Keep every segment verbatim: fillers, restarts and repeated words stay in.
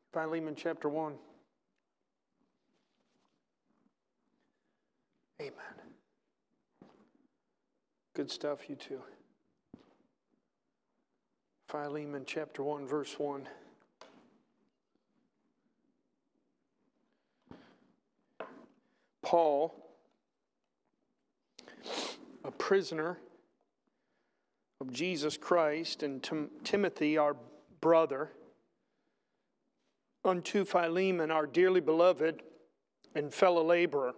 Philemon chapter one. Amen. Good stuff, you two. Philemon chapter one, verse one. Paul, a prisoner of Jesus Christ, and Tim- Timothy, our brother, unto Philemon, our dearly beloved and fellow laborer,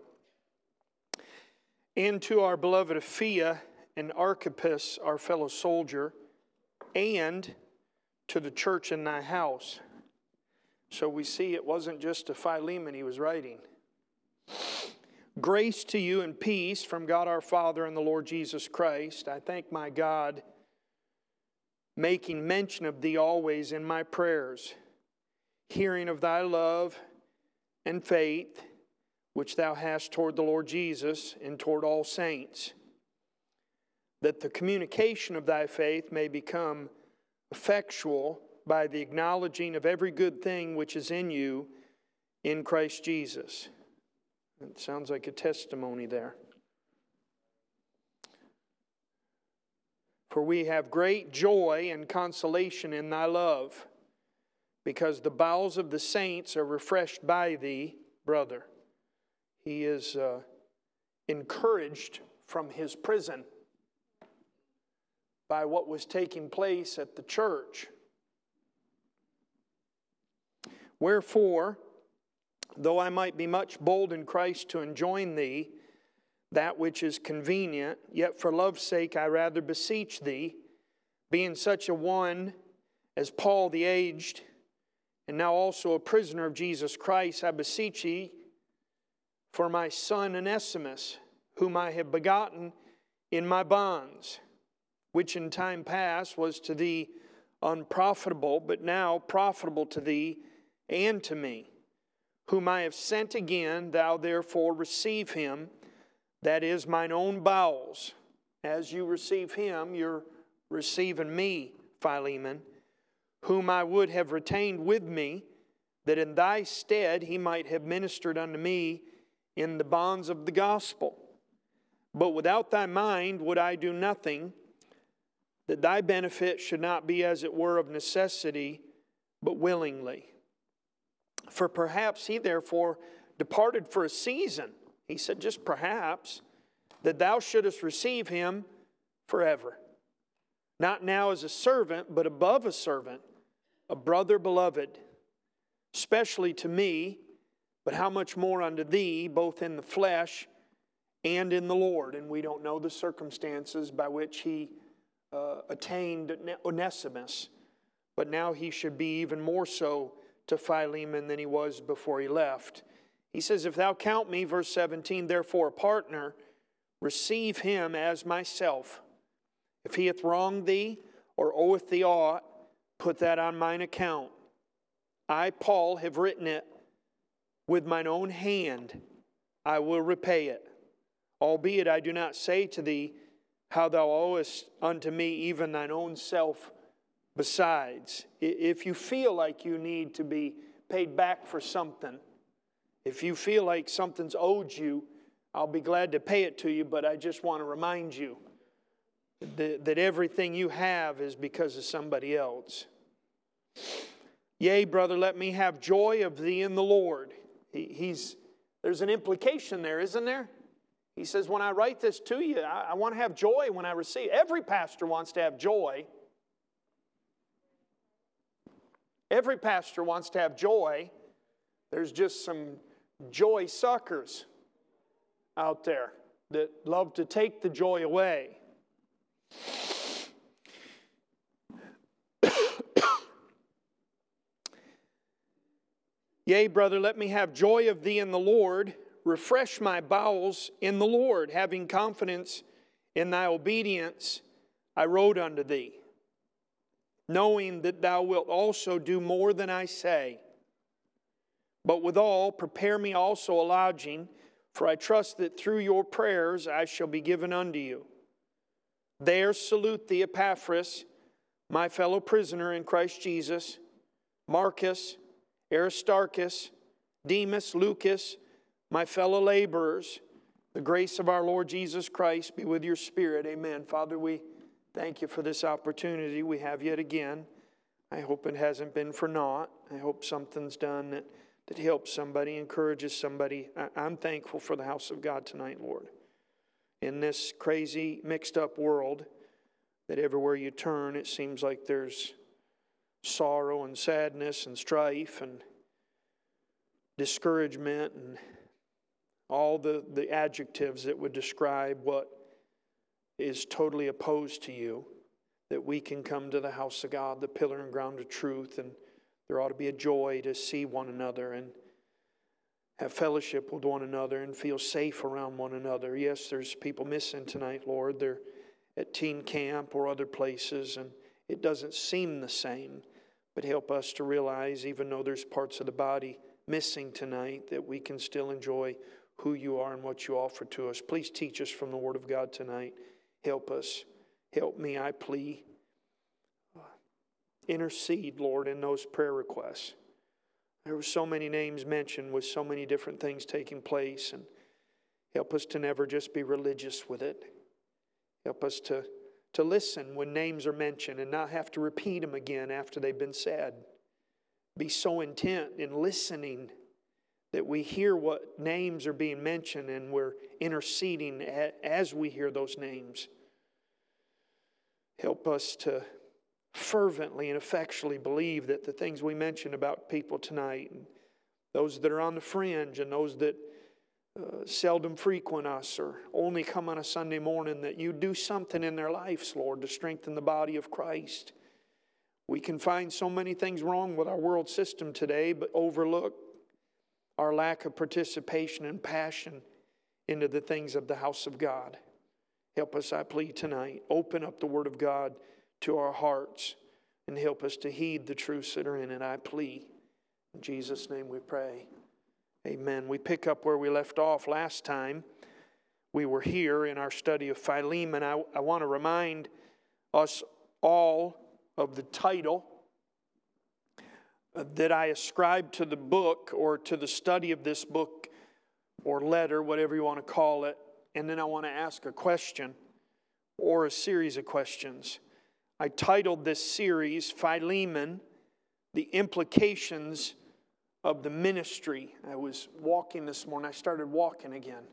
and to our beloved Apphia and Archippus, our fellow soldier, and to the church in thy house. So we see it wasn't just to Philemon he was writing. Grace to you and peace from God our Father and the Lord Jesus Christ. I thank my God, making mention of thee always in my prayers, hearing of thy love and faith, which thou hast toward the Lord Jesus and toward all saints, that the communication of thy faith may become effectual by the acknowledging of every good thing which is in you in Christ Jesus. It sounds like a testimony there. For we have great joy and consolation in thy love, because the bowels of the saints are refreshed by thee, brother. He is uh, encouraged from his prison by what was taking place at the church. Wherefore, though I might be much bold in Christ to enjoin thee that which is convenient, yet for love's sake I rather beseech thee, being such a one as Paul the aged, and now also a prisoner of Jesus Christ, I beseech thee for my son Onesimus, whom I have begotten in my bonds, which in time past was to thee unprofitable, but now profitable to thee and to me, whom I have sent again. Thou therefore receive him, that is mine own bowels. As you receive him, you're receiving me, Philemon, whom I would have retained with me, that in thy stead he might have ministered unto me in the bonds of the gospel. But without thy mind would I do nothing, that thy benefit should not be as it were of necessity, but willingly. For perhaps he therefore departed for a season. He said, just perhaps, that thou shouldest receive him forever. Not now as a servant, but above a servant, a brother beloved, especially to me, but how much more unto thee, both in the flesh and in the Lord. And we don't know the circumstances by which he uh, attained Onesimus, but now he should be even more so to Philemon than he was before he left. He says, if thou count me, verse seventeen, therefore a partner, receive him as myself. If he hath wronged thee or oweth thee aught, put that on mine account. I, Paul, have written it with mine own hand. I will repay it. Albeit I do not say to thee how thou owest unto me even thine own self besides. If you feel like you need to be paid back for something, if you feel like something's owed you, I'll be glad to pay it to you, but I just want to remind you that, that everything you have is because of somebody else. Yea, brother, let me have joy of thee in the Lord. He, he's, there's an implication there, isn't there? He says, when I write this to you, I, I want to have joy when I receive. Every pastor wants to have joy. Every pastor wants to have joy. There's just some joy suckers out there that love to take the joy away. Yea, brother, let me have joy of thee in the Lord. Refresh my bowels in the Lord. Having confidence in thy obedience, I wrote unto thee, knowing that thou wilt also do more than I say. But withal, prepare me also a lodging, for I trust that through your prayers I shall be given unto you. There salute thee Epaphras, my fellow prisoner in Christ Jesus, Marcus, Aristarchus, Demas, Lucas, my fellow laborers. The grace of our Lord Jesus Christ be with your spirit. Amen. Father, we thank you for this opportunity we have yet again. I hope it hasn't been for naught. I hope something's done that, that helps somebody, encourages somebody. I, I'm thankful for the house of God tonight, Lord. In this crazy, mixed up world, that everywhere you turn, it seems like there's sorrow and sadness and strife and discouragement and all the, the adjectives that would describe what is totally opposed to you, that we can come to the house of God, the pillar and ground of truth, and there ought to be a joy to see one another and have fellowship with one another and feel safe around one another. Yes, there's people missing tonight, Lord. They're at teen camp or other places, and it doesn't seem the same. But help us to realize, even though there's parts of the body missing tonight, that we can still enjoy who you are and what you offer to us. Please teach us from the Word of God tonight. Help us. Help me, I plea. Intercede, Lord, in those prayer requests. There were so many names mentioned with so many different things taking place, and help us to never just be religious with it. Help us to, to listen when names are mentioned and not have to repeat them again after they've been said. Be so intent in listening that we hear what names are being mentioned and we're interceding as we hear those names. Help us to fervently and effectually believe that the things we mentioned about people tonight, and those that are on the fringe and those that uh, seldom frequent us or only come on a Sunday morning, that you do something in their lives, Lord, to strengthen the body of Christ. We can find so many things wrong with our world system today, but overlook our lack of participation and passion into the things of the house of God. Help us, I plead tonight. Open up the Word of God to our hearts and help us to heed the truths that are in it, I plead. In Jesus' name we pray. Amen. We pick up where we left off last time. We were here in our study of Philemon. I, I want to remind us all of the title that I ascribe to the book or to the study of this book or letter, whatever you want to call it. And then I want to ask a question or a series of questions. I titled this series, Philemon, The Implications of the Ministry. I was walking this morning. I started walking again.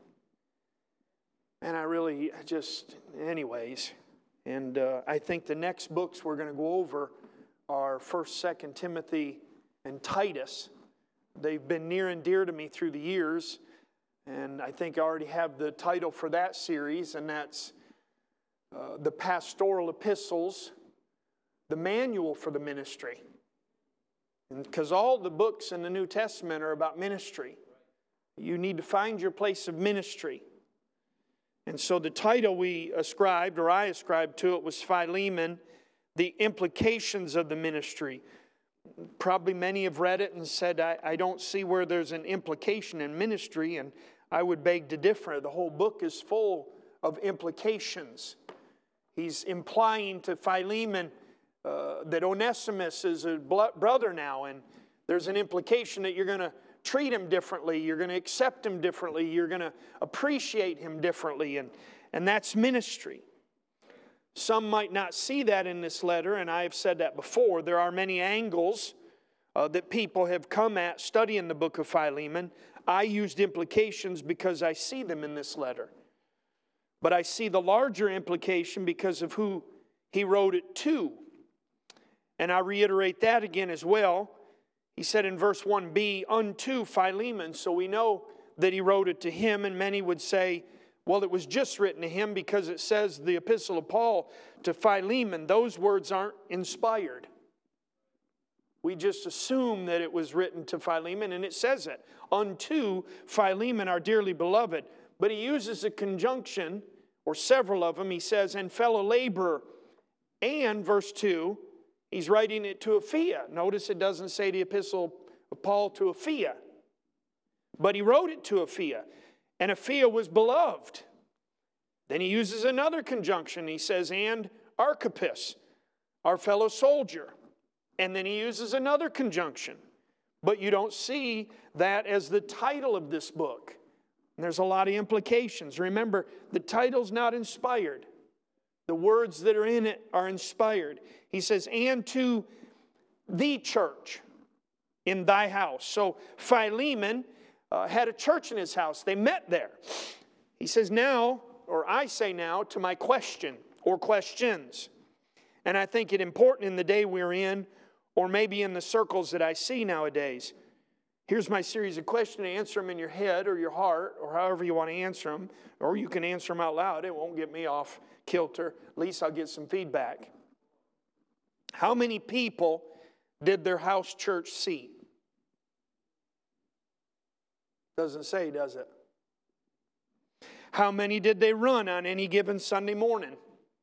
And I really I just, anyways. And uh, I think the next books we're going to go over are First, Second Timothy, and Titus. They've been near and dear to me through the years. And I think I already have the title for that series, and that's uh, The Pastoral Epistles, the Manual for the Ministry. Because all the books in the New Testament are about ministry. You need to find your place of ministry. And so the title we ascribed, or I ascribed to it, was Philemon, The Implications of the Ministry. Probably many have read it and said, I, I don't see where there's an implication in ministry, and I would beg to differ. The whole book is full of implications. He's implying to Philemon uh, that Onesimus is a brother now, and there's an implication that you're going to treat him differently, you're going to accept him differently, you're going to appreciate him differently, and, and that's ministry. Some might not see that in this letter, and I have said that before. There are many angles uh, that people have come at studying the book of Philemon. I used implications because I see them in this letter. But I see the larger implication because of who he wrote it to. And I reiterate that again as well. He said in verse one b, unto Philemon. So we know that he wrote it to him, and many would say, well, it was just written to him because it says the epistle of Paul to Philemon. Those words aren't inspired. We just assume that it was written to Philemon, and it says it. Unto Philemon, our dearly beloved. But he uses a conjunction, or several of them. He says, and fellow laborer. And, verse two, he's writing it to Apphia. Notice it doesn't say the epistle of Paul to Apphia. But he wrote it to Apphia. And Apphia was beloved. Then he uses another conjunction. He says, and Archippus, our fellow soldier. And then he uses another conjunction. but you don't see that as the title of this book. And there's a lot of implications. Remember, the title's not inspired. The words that are in it are inspired. He says, and to the church in thy house. So Philemon uh, had a church in his house. They met there. He says now, or I say now, to my question or questions. And I think it important in the day we're in, or maybe in the circles that I see nowadays. Here's my series of questions. Answer them in your head or your heart, or however you want to answer them. Or you can answer them out loud. It won't get me off kilter. At least I'll get some feedback. How many people did their house church seat? Doesn't say, does it? How many did they run on any given Sunday morning?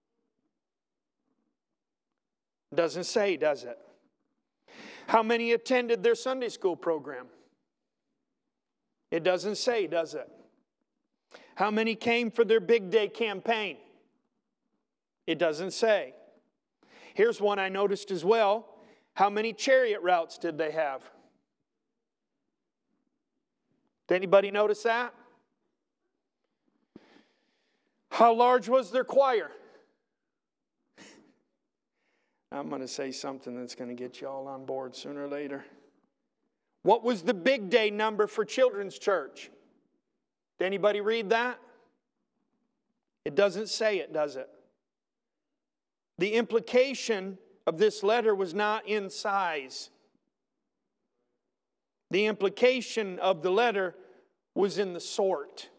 Doesn't say, does it? How many attended their Sunday school program? It doesn't say, does it? How many came for their big day campaign? It doesn't say. Here's one I noticed as well. How many chariot routes did they have? Did anybody notice that? How large was their choir? I'm going to say something that's going to get you all on board sooner or later. What was the big day number for children's church? Did anybody read that? It doesn't say it, does it? The implication of this letter was not in size. The implication of the letter was in the sort.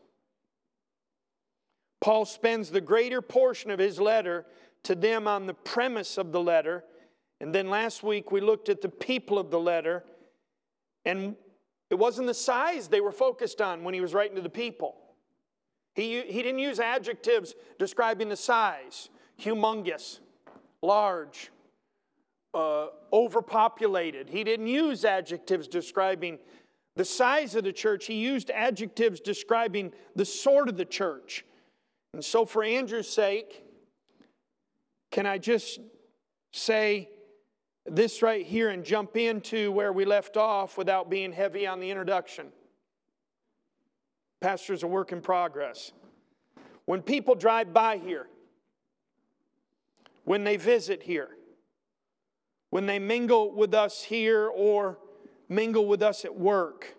Paul spends the greater portion of his letter to them on the premise of the letter. And then last week we looked at the people of the letter. And it wasn't the size they were focused on when he was writing to the people. He, he didn't use adjectives describing the size. Humongous, large, uh, overpopulated. He didn't use adjectives describing the size of the church. He used adjectives describing the sort of the church. And so for Andrew's sake, can I just say this right here and jump into where we left off without being heavy on the introduction? Pastor's a work in progress. When people drive by here, when they visit here, when they mingle with us here or mingle with us at work,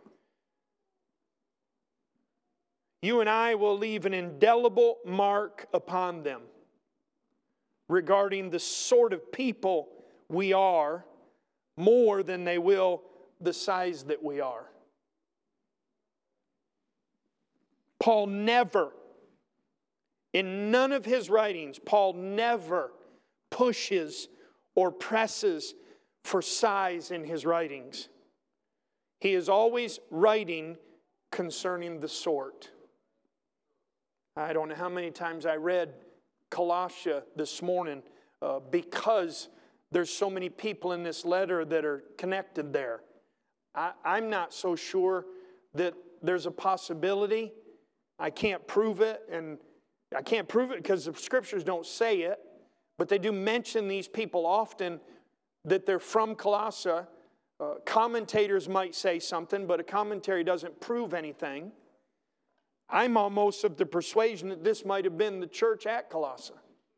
you and I will leave an indelible mark upon them regarding the sort of people we are, more than they will the size that we are. Paul never, in none of his writings, Paul never pushes or presses for size in his writings. He is always writing concerning the sort. I don't know how many times I read Colossia this morning uh, because there's so many people in this letter that are connected there. I, I'm not so sure that there's a possibility. I can't prove it, and I can't prove it because the scriptures don't say it, but they do mention these people often that they're from Colossae. Uh, commentators might say something, but a commentary doesn't prove anything. I'm almost of the persuasion that this might have been the church at Colossae.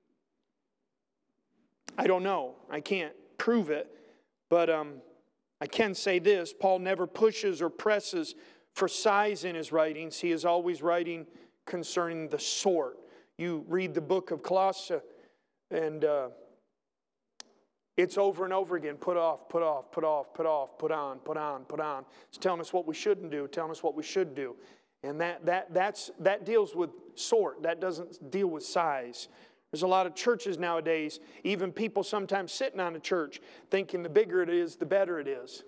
I don't know. I can't prove it. But um, I can say this. Paul never pushes or presses for size in his writings. He is always writing concerning the sort. You read the book of Colossae, and uh, it's over and over again. Put off, put off, put off, put off, put on, put on, put on. It's telling us what we shouldn't do, telling us what we should do. And that, that, that's, that deals with sort. That doesn't deal with size. There's a lot of churches nowadays, even people sometimes sitting on a church, thinking the bigger it is, the better it is.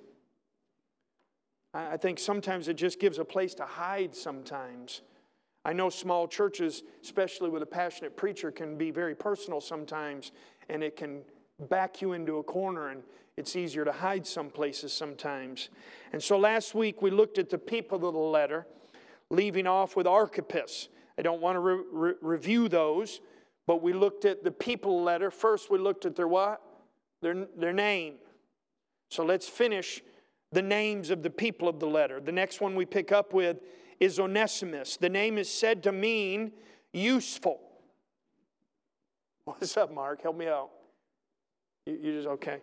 I think sometimes it just gives a place to hide sometimes. I know small churches, especially with a passionate preacher, can be very personal sometimes, and it can back you into a corner, and it's easier to hide some places sometimes. And so last week we looked at the people of the letter, leaving off with Archippus. I don't want to re- re- review those, but we looked at the people letter. First we looked at their what? Their, their name. So let's finish the names of the people of the letter. The next one we pick up with is Onesimus. The name is said to mean useful. What's up, Mark? Help me out. You, you just, okay.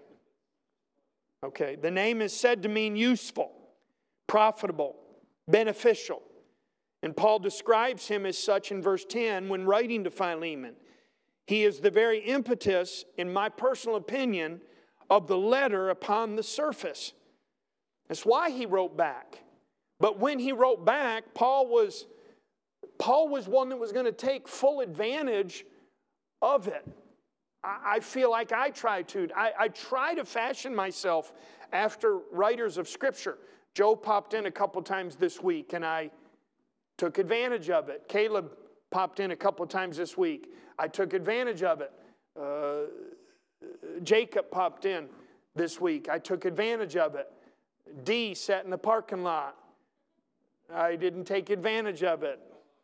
Okay. The name is said to mean useful, profitable, beneficial. And Paul describes him as such in verse ten when writing to Philemon. He is the very impetus, in my personal opinion, of the letter upon the surface. That's why he wrote back. But when he wrote back, Paul was, Paul was one that was going to take full advantage of it. I, I feel like I try to. I, I try to fashion myself after writers of Scripture. Joe popped in a couple times this week, and I took advantage of it. Caleb popped in a couple times this week. I took advantage of it. Uh, Jacob popped in this week. I took advantage of it. Dee sat in the parking lot. I didn't take advantage of it.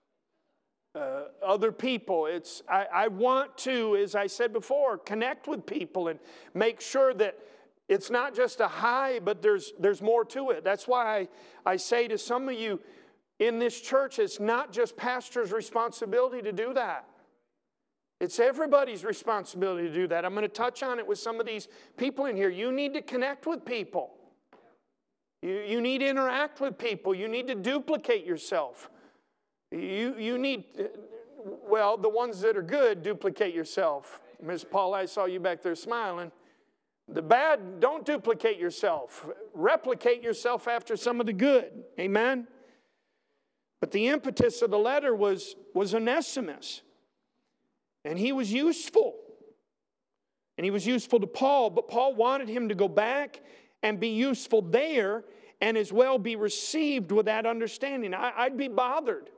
Uh, other people, it's I, I want to, as I said before, connect with people and make sure that it's not just a high, but there's there's more to it. That's why I, I say to some of you in this church, it's not just pastor's responsibility to do that. It's everybody's responsibility to do that. I'm going to touch on it with some of these people in here. You need to connect with people. You, you need to interact with people. You need to duplicate yourself. You, you need, well, the ones that are good, duplicate yourself. Miss Paul, I saw you back there smiling. The bad, don't duplicate yourself. Replicate yourself after some of the good. Amen? But the impetus of the letter was, was Onesimus. And he was useful. And he was useful to Paul. But Paul wanted him to go back and be useful there and as well be received with that understanding. I, I'd be bothered.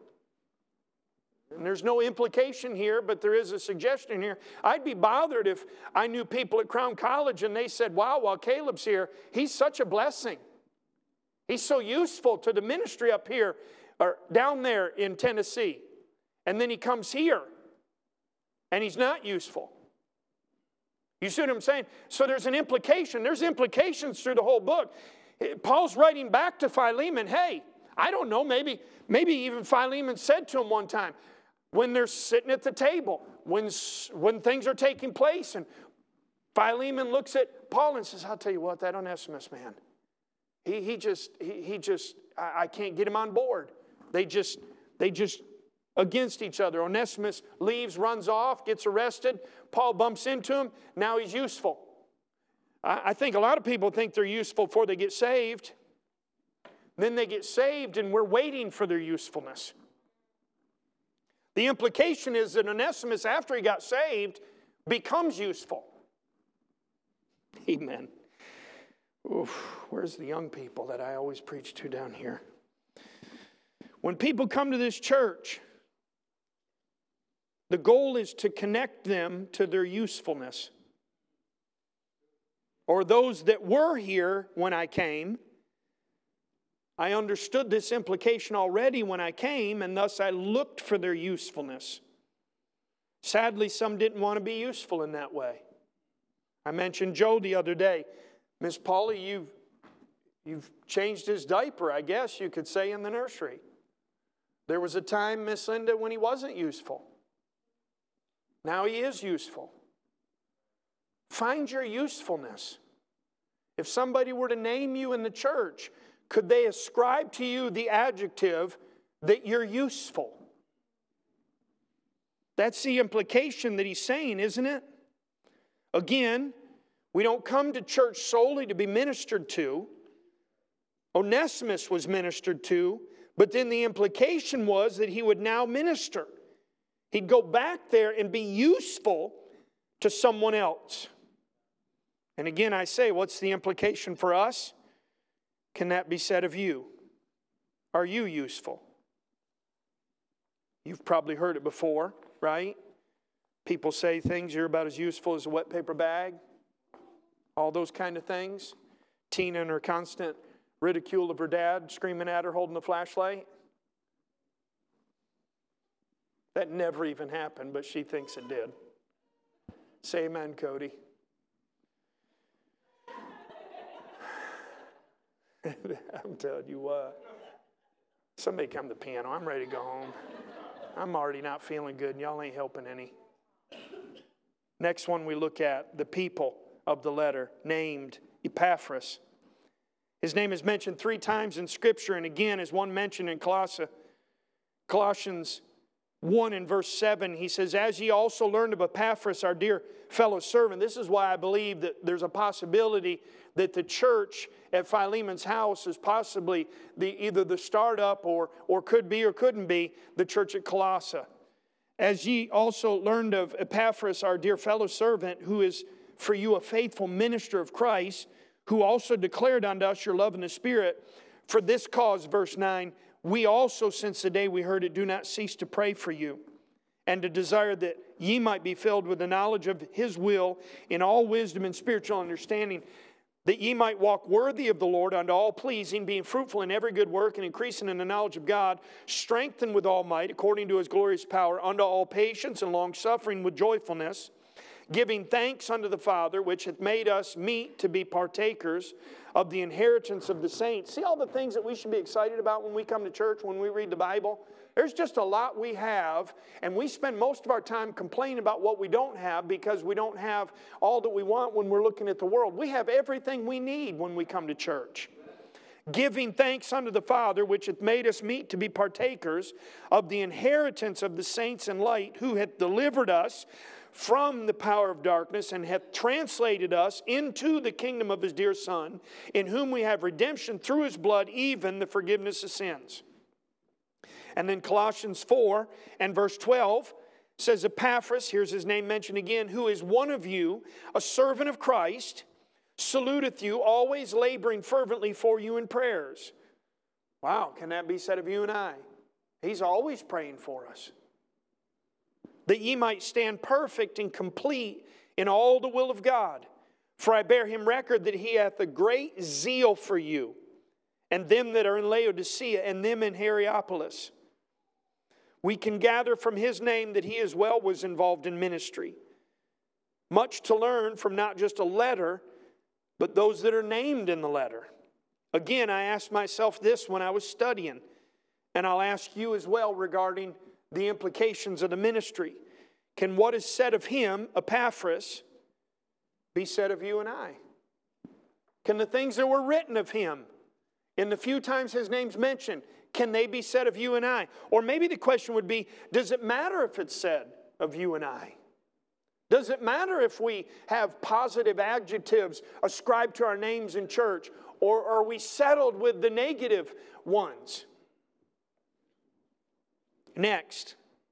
And there's no implication here, but there is a suggestion here. I'd be bothered if I knew people at Crown College and they said, wow, while Caleb's here, he's such a blessing. He's so useful to the ministry up here or down there in Tennessee. And then he comes here and he's not useful. You see what I'm saying? So there's an implication. There's implications through the whole book. Paul's writing back to Philemon, hey, I don't know, maybe, maybe even Philemon said to him one time, when they're sitting at the table, when, when things are taking place, and Philemon looks at Paul and says, I'll tell you what, that Onesimus man, he, he just, he, he just, I, I can't get him on board. They just, they just against each other. Onesimus leaves, runs off, gets arrested. Paul bumps into him. Now he's useful. I, I think a lot of people think they're useful before they get saved. Then they get saved and we're waiting for their usefulness. The implication is that Onesimus, after he got saved, becomes useful. Amen. Oof, where's the young people that I always preach to down here? When people come to this church, the goal is to connect them to their usefulness. Or those that were here when I came, I understood this implication already when I came, and thus I looked for their usefulness. Sadly, some didn't want to be useful in that way. I mentioned Joe the other day. Miss Polly, you've, you've changed his diaper, I guess you could say, in the nursery. There was a time, Miss Linda, when he wasn't useful. Now he is useful. Find your usefulness. If somebody were to name you in the church, could they ascribe to you the adjective that you're useful? That's the implication that he's saying, isn't it? Again, we don't come to church solely to be ministered to. Onesimus was ministered to, but then the implication was that he would now minister. He'd go back there and be useful to someone else. And again, I say, what's the implication for us? Can that be said of you? Are you useful? You've probably heard it before, right? People say things, you're about as useful as a wet paper bag. All those kind of things. Tina and her constant ridicule of her dad, screaming at her, holding the flashlight. That never even happened, but she thinks it did. Say amen, Cody. I'm telling you what. Somebody come to the piano. I'm ready to go home. I'm already not feeling good, and y'all ain't helping any. Next one we look at, the people of the letter, named Epaphras. His name is mentioned three times in Scripture, and again is one mentioned in Colossae. Colossians one and verse seven, he says, as ye also learned of Epaphras, our dear fellow servant. This is why I believe that there's a possibility that the church at Philemon's house is possibly the, either the startup or, or could be or couldn't be the church at Colossae. As ye also learned of Epaphras, our dear fellow servant, who is for you a faithful minister of Christ, who also declared unto us your love in the Spirit. For this cause, verse nine, we also, since the day we heard it, do not cease to pray for you, and to desire that ye might be filled with the knowledge of His will in all wisdom and spiritual understanding, that ye might walk worthy of the Lord unto all pleasing, being fruitful in every good work and increasing in the knowledge of God, strengthened with all might according to His glorious power, unto all patience and long-suffering with joyfulness, giving thanks unto the Father, which hath made us meet to be partakers of the inheritance of the saints. See all the things that we should be excited about when we come to church, when we read the Bible? There's just a lot we have, and we spend most of our time complaining about what we don't have because we don't have all that we want when we're looking at the world. We have everything we need when we come to church. Giving thanks unto the Father, which hath made us meet to be partakers of the inheritance of the saints in light, who hath delivered us from the power of darkness, and hath translated us into the kingdom of His dear Son, in whom we have redemption through His blood, even the forgiveness of sins. And then Colossians four and verse twelve says, Epaphras, here's his name mentioned again, who is one of you, a servant of Christ, saluteth you, always laboring fervently for you in prayers. Wow, can that be said of you and I? He's always praying for us. That ye might stand perfect and complete in all the will of God. For I bear him record that he hath a great zeal for you, and them that are in Laodicea, and them in Hierapolis. We can gather from his name that he as well was involved in ministry. Much to learn from not just a letter, but those that are named in the letter. Again, I asked myself this when I was studying, and I'll ask you as well regarding the implications of the ministry. Can what is said of him, Epaphras, be said of you and I? Can the things that were written of him, in the few times his name's mentioned, can they be said of you and I? Or maybe the question would be, does it matter if it's said of you and I? Does it matter if we have positive adjectives ascribed to our names in church? Or are we settled with the negative ones? Next,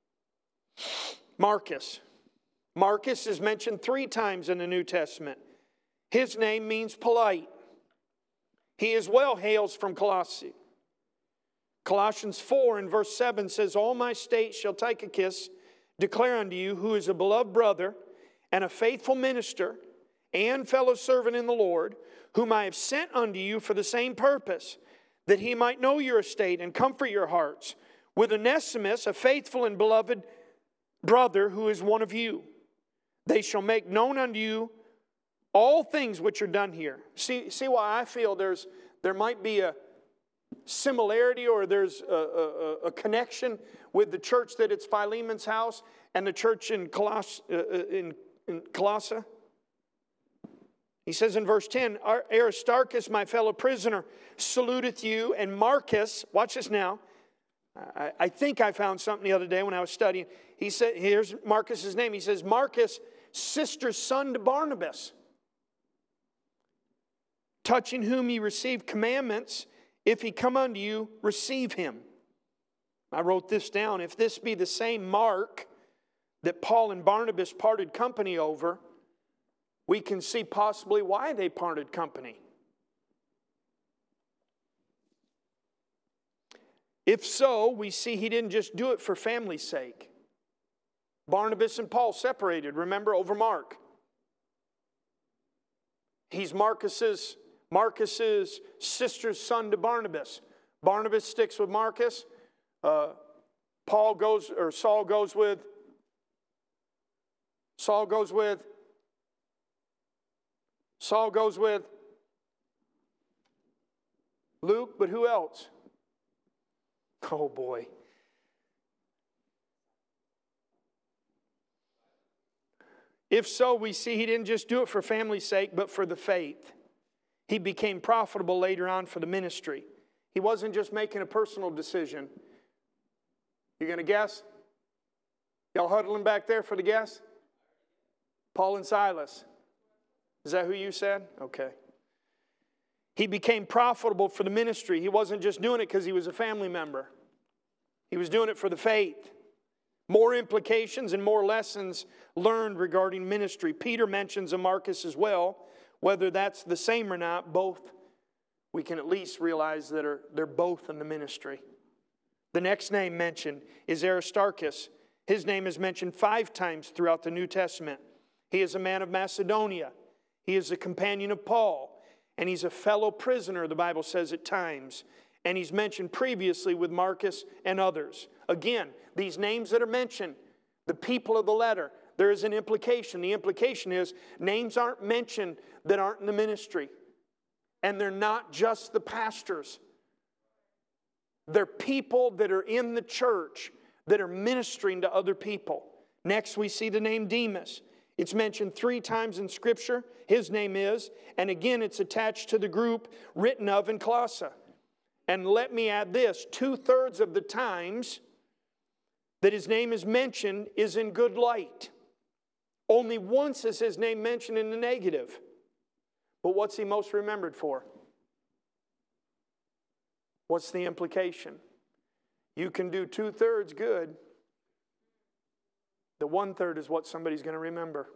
Marcus. Marcus is mentioned three times in the New Testament. His name means polite. He as well hails from Colossae. Colossians four and verse seven says, all my states shall Tychicus declare unto you, who is a beloved brother and a faithful minister and fellow servant in the Lord, whom I have sent unto you for the same purpose, that he might know your estate and comfort your hearts, with Onesimus, a faithful and beloved brother who is one of you. They shall make known unto you all things which are done here. See, see why I feel there's there might be a similarity, or there's a, a, a connection with the church that it's Philemon's house and the church in, Coloss, uh, in, in Colossae. He says in verse ten, Aristarchus, my fellow prisoner, saluteth you, and Marcus, watch this now. I, I think I found something the other day when I was studying. He said, here's Marcus's name. He says, Marcus, sister's son to Barnabas, touching whom ye received commandments, if he come unto you, receive him. I wrote this down. If this be the same Mark that Paul and Barnabas parted company over, we can see possibly why they parted company. If so, we see he didn't just do it for family's sake. Barnabas and Paul separated, remember, over Mark. He's Marcus's, Marcus's sister's son to Barnabas. Barnabas sticks with Marcus. Uh, Paul goes, or Saul goes with, Saul goes with, Saul goes with Luke, but who else? Oh boy. If so, we see he didn't just do it for family's sake, but for the faith. He became profitable later on for the ministry. He wasn't just making a personal decision. You going to guess? Y'all huddling back there for the guess? Paul and Silas. Is that who you said? Okay. He became profitable for the ministry. He wasn't just doing it because he was a family member. He was doing it for the faith. More implications and more lessons learned regarding ministry. Peter mentions a Marcus as well. Whether that's the same or not, both, we can at least realize that are, they're both in the ministry. The next name mentioned is Aristarchus. His name is mentioned five times throughout the New Testament. He is a man of Macedonia. He is a companion of Paul. And he's a fellow prisoner, the Bible says at times. And he's mentioned previously with Marcus and others. Again, these names that are mentioned, the people of the letter, there is an implication. The implication is names aren't mentioned that aren't in the ministry. And they're not just the pastors. They're people that are in the church that are ministering to other people. Next, we see the name Demas. It's mentioned three times in Scripture. His name is. And again, it's attached to the group written of in Colossae. And let me add this. Two-thirds of the times that his name is mentioned is in good light. Only once is his name mentioned in the negative. But what's he most remembered for? What's the implication? You can do two-thirds good. The one-third is what somebody's going to remember.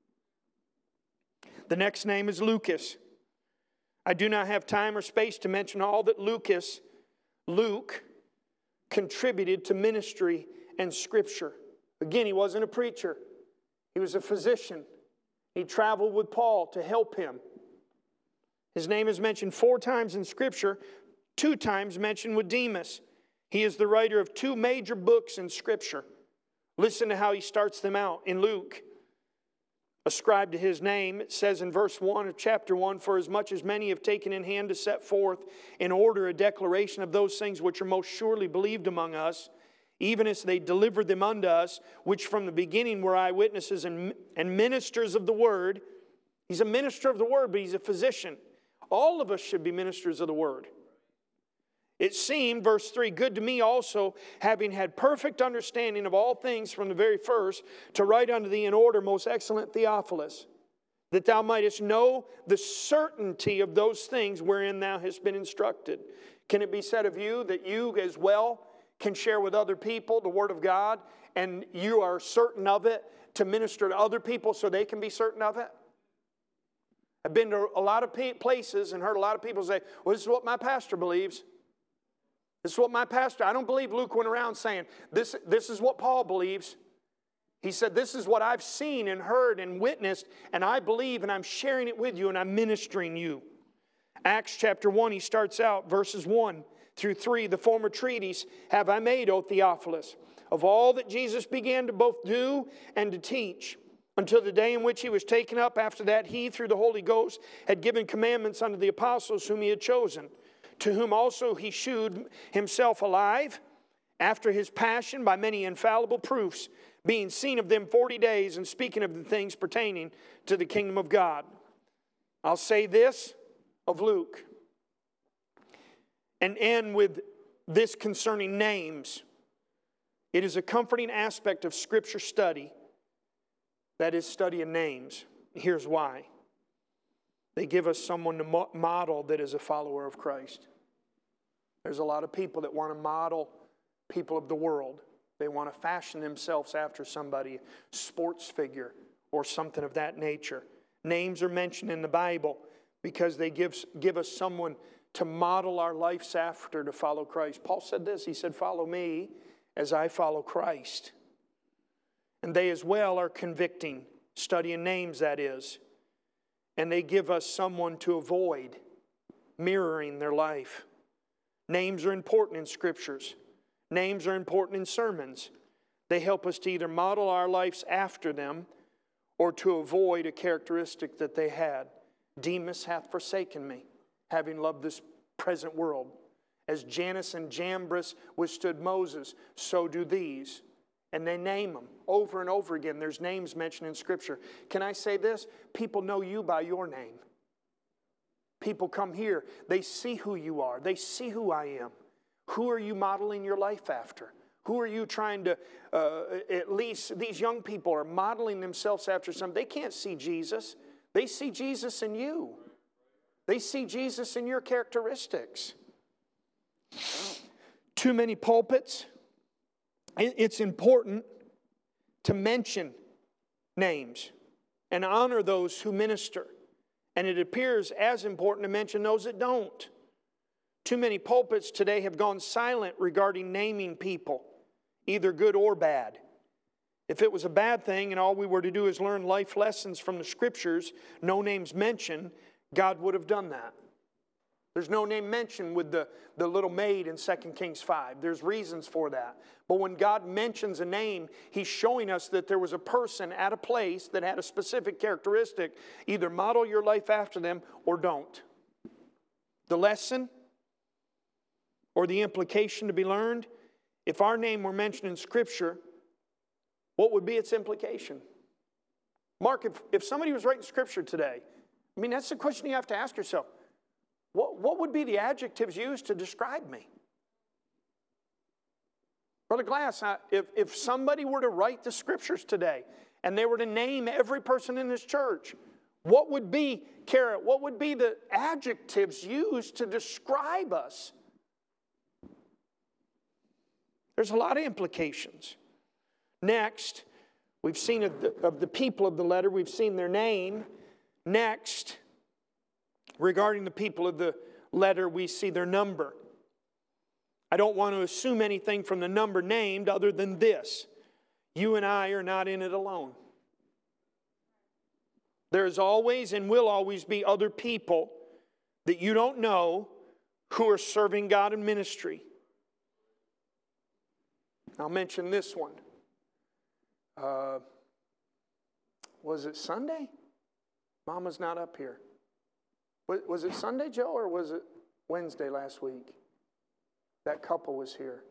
The next name is Lucas. I do not have time or space to mention all that Lucas, Luke, contributed to ministry and Scripture. Again, he wasn't a preacher. He was a physician. He traveled with Paul to help him. His name is mentioned four times in Scripture, two times mentioned with Demas. He is the writer of two major books in Scripture. Listen to how he starts them out in Luke. Ascribed to his name, it says in verse one of chapter one, for as much as many have taken in hand to set forth in order a declaration of those things which are most surely believed among us, even as they delivered them unto us, which from the beginning were eyewitnesses and, and ministers of the word. He's a minister of the word, but he's a physician. All of us should be ministers of the word. It seemed, verse three, good to me also, having had perfect understanding of all things from the very first, to write unto thee in order, most excellent Theophilus, that thou mightest know the certainty of those things wherein thou hast been instructed. Can it be said of you that you as well can share with other people the Word of God, and you are certain of it to minister to other people so they can be certain of it? I've been to a lot of places and heard a lot of people say, well, this is what my pastor believes. This is what my pastor, I don't believe Luke went around saying, this, this is what Paul believes. He said, this is what I've seen and heard and witnessed, and I believe, and I'm sharing it with you, and I'm ministering you. Acts chapter one, he starts out, verses one through three, the former treatise have I made, O Theophilus, of all that Jesus began to both do and to teach, until the day in which he was taken up. After that, he, through the Holy Ghost, had given commandments unto the apostles whom he had chosen, to whom also he shewed himself alive after his passion by many infallible proofs, being seen of them forty days, and speaking of the things pertaining to the kingdom of God. I'll say this of Luke and end with this concerning names. It is a comforting aspect of Scripture study, that is, studying names. Here's why. They give us someone to model that is a follower of Christ. There's a lot of people that want to model people of the world. They want to fashion themselves after somebody, a sports figure or something of that nature. Names are mentioned in the Bible because they give, give us someone to model our lives after to follow Christ. Paul said this, he said, follow me as I follow Christ. And they as well are convicting, studying names that is. And they give us someone to avoid, mirroring their life. Names are important in Scriptures. Names are important in sermons. They help us to either model our lives after them or to avoid a characteristic that they had. Demas hath forsaken me, having loved this present world. As Jannes and Jambres withstood Moses, so do these. And they name them over and over again. There's names mentioned in Scripture. Can I say this? People know you by your name. People come here. They see who you are. They see who I am. Who are you modeling your life after? Who are you trying to, uh, at least these young people are modeling themselves after something. They can't see Jesus. They see Jesus in you. They see Jesus in your characteristics. Too many pulpits. It's important to mention names and honor those who minister. And it appears as important to mention those that don't. Too many pulpits today have gone silent regarding naming people, either good or bad. If it was a bad thing and all we were to do is learn life lessons from the Scriptures, no names mentioned, God would have done that. There's no name mentioned with the, the little maid in Second Kings five. There's reasons for that. But when God mentions a name, He's showing us that there was a person at a place that had a specific characteristic. Either model your life after them or don't. The lesson or the implication to be learned, if our name were mentioned in Scripture, what would be its implication? Mark, if, if somebody was writing Scripture today, I mean, that's the question you have to ask yourself. What, what would be the adjectives used to describe me? Brother Glass, I, if, if somebody were to write the Scriptures today and they were to name every person in this church, what would be, Kara, what would be the adjectives used to describe us? There's a lot of implications. Next, we've seen of the, of the people of the letter, we've seen their name. Next, regarding the people of the letter, we see their number. I don't want to assume anything from the number named other than this. You and I are not in it alone. There is always and will always be other people that you don't know who are serving God in ministry. I'll mention this one. Uh, was it Sunday? Mama's not up here. Was, was it Sunday, Joe, or was it Wednesday last week? That couple was here.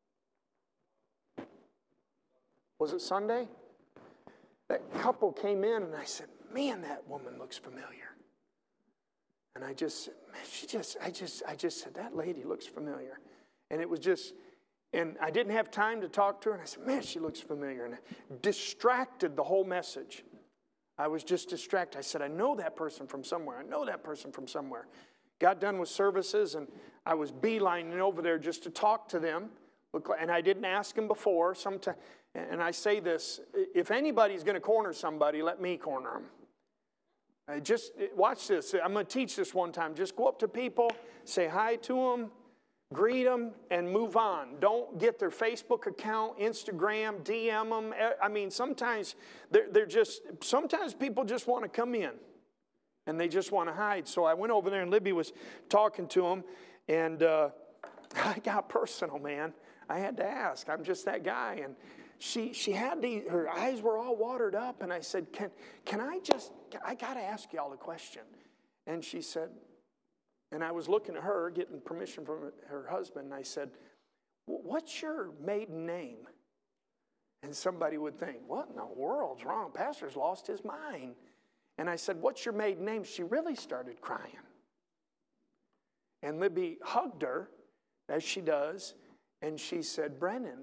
Was it Sunday? That couple came in and I said, man, that woman looks familiar. And I just said, man, she just, I just, I just said, that lady looks familiar. And it was just, and I didn't have time to talk to her. And I said, man, she looks familiar. And I distracted the whole message. I was just distracted. I said, I know that person from somewhere. I know that person from somewhere. Got done with services, and I was beelining over there just to talk to them. And I didn't ask them before. Sometime, and I say this, if anybody's going to corner somebody, let me corner them. I just watch this. I'm going to teach this one time. Just go up to people, say hi to them, greet them, and move on. Don't get their Facebook account, Instagram, D M them. I mean, sometimes they're, they're just, sometimes people just want to come in, and they just want to hide. So I went over there, and Libby was talking to them, and uh, I got personal, man. I had to ask. I'm just that guy. And she she had the, her eyes were all watered up, and I said, can, can I just, I got to ask y'all a question. And she said, and I was looking at her, getting permission from her husband, and I said, what's your maiden name? And somebody would think, what in the world's wrong? Pastor's lost his mind. And I said, what's your maiden name? She really started crying. And Libby hugged her, as she does, and she said, Brennan.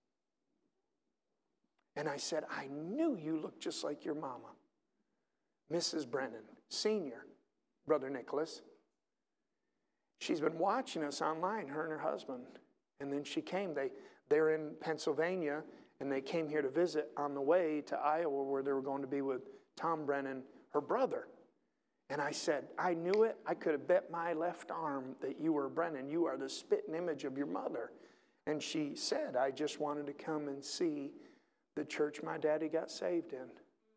And I said, I knew you looked just like your mama. Missus Brennan, senior, Brother Nicholas. She's been watching us online, her and her husband. And then she came. They, they're in Pennsylvania, and they came here to visit on the way to Iowa, where they were going to be with Tom Brennan, her brother. And I said, I knew it. I could have bet my left arm that you were Brennan. You are the spitting image of your mother. And she said, I just wanted to come and see the church my daddy got saved in.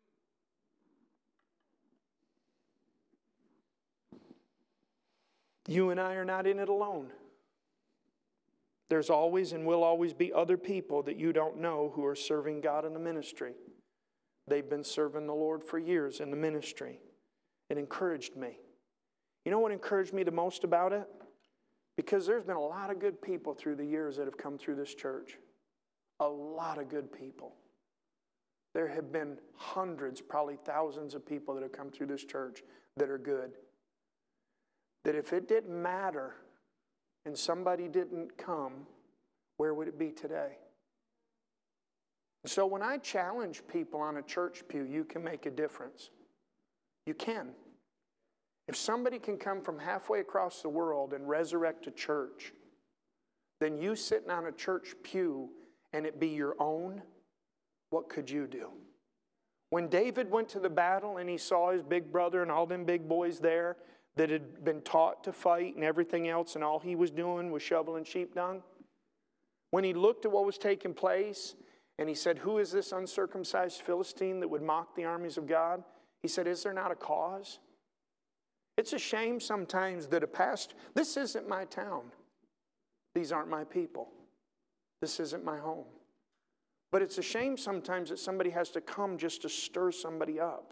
You and I are not in it alone. There's always and will always be other people that you don't know who are serving God in the ministry. They've been serving the Lord for years in the ministry. It encouraged me. You know what encouraged me the most about it? Because there's been a lot of good people through the years that have come through this church. A lot of good people. There have been hundreds, probably thousands of people that have come through this church that are good. That if it didn't matter and somebody didn't come, where would it be today? So when I challenge people on a church pew, you can make a difference. You can. If somebody can come from halfway across the world and resurrect a church, then you sitting on a church pew and it be your own, what could you do? When David went to the battle and he saw his big brother and all them big boys there that had been taught to fight and everything else, and all he was doing was shoveling sheep dung, when he looked at what was taking place and he said, who is this uncircumcised Philistine that would mock the armies of God? He said, is there not a cause? It's a shame sometimes that a pastor, this isn't my town. These aren't my people. This isn't my home. But it's a shame sometimes that somebody has to come just to stir somebody up.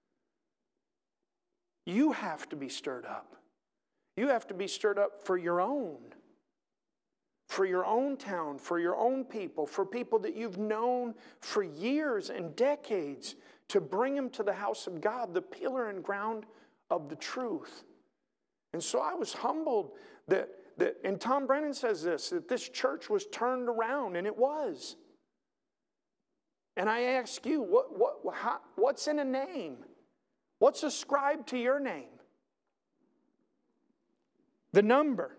You have to be stirred up. You have to be stirred up for your own. For your own town, for your own people, for people that you've known for years and decades, to bring them to the house of God, the pillar and ground of the truth. And so I was humbled that, that, and Tom Brennan says this, that this church was turned around, and it was. And I ask you, what, what, how, what's in a name? What's ascribed to your name? The number.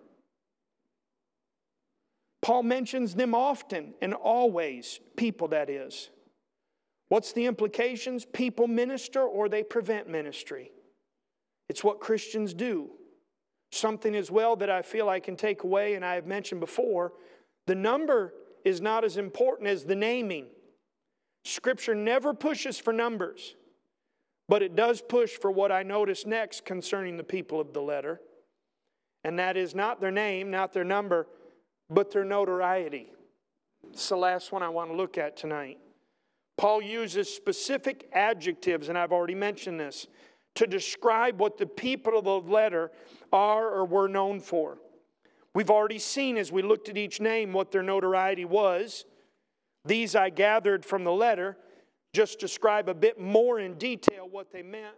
Paul mentions them often and always, people that is. What's the implications? People minister or they prevent ministry. It's what Christians do. Something as well that I feel I can take away, and I have mentioned before, the number is not as important as the naming. Scripture never pushes for numbers, but it does push for what I notice next concerning the people of the letter. And that is not their name, not their number, but their notoriety. It's the last one I want to look at tonight. Paul uses specific adjectives, and I've already mentioned this, to describe what the people of the letter are or were known for. We've already seen as we looked at each name what their notoriety was. These I gathered from the letter, just describe a bit more in detail what they meant,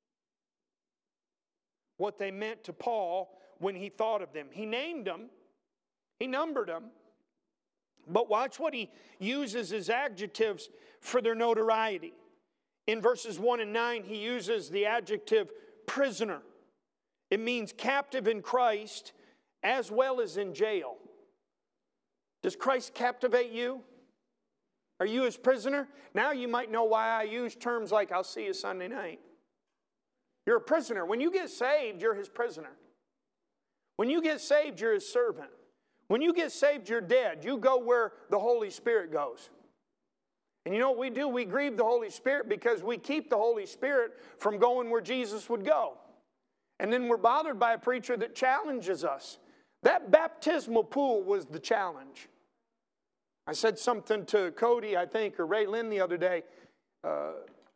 what they meant to Paul when he thought of them. He named them, he numbered them, but watch what he uses as adjectives for their notoriety. In verses one and nine, he uses the adjective prisoner. It means captive in Christ as well as in jail. Does Christ captivate you? Are you his prisoner? Now you might know why I use terms like, I'll see you Sunday night. You're a prisoner. When you get saved, you're his prisoner. When you get saved, you're his servant. When you get saved, you're dead. You go where the Holy Spirit goes. And you know what we do? We grieve the Holy Spirit because we keep the Holy Spirit from going where Jesus would go. And then we're bothered by a preacher that challenges us. That baptismal pool was the challenge. I said something to Cody, I think, or Ray Lynn the other day. Uh,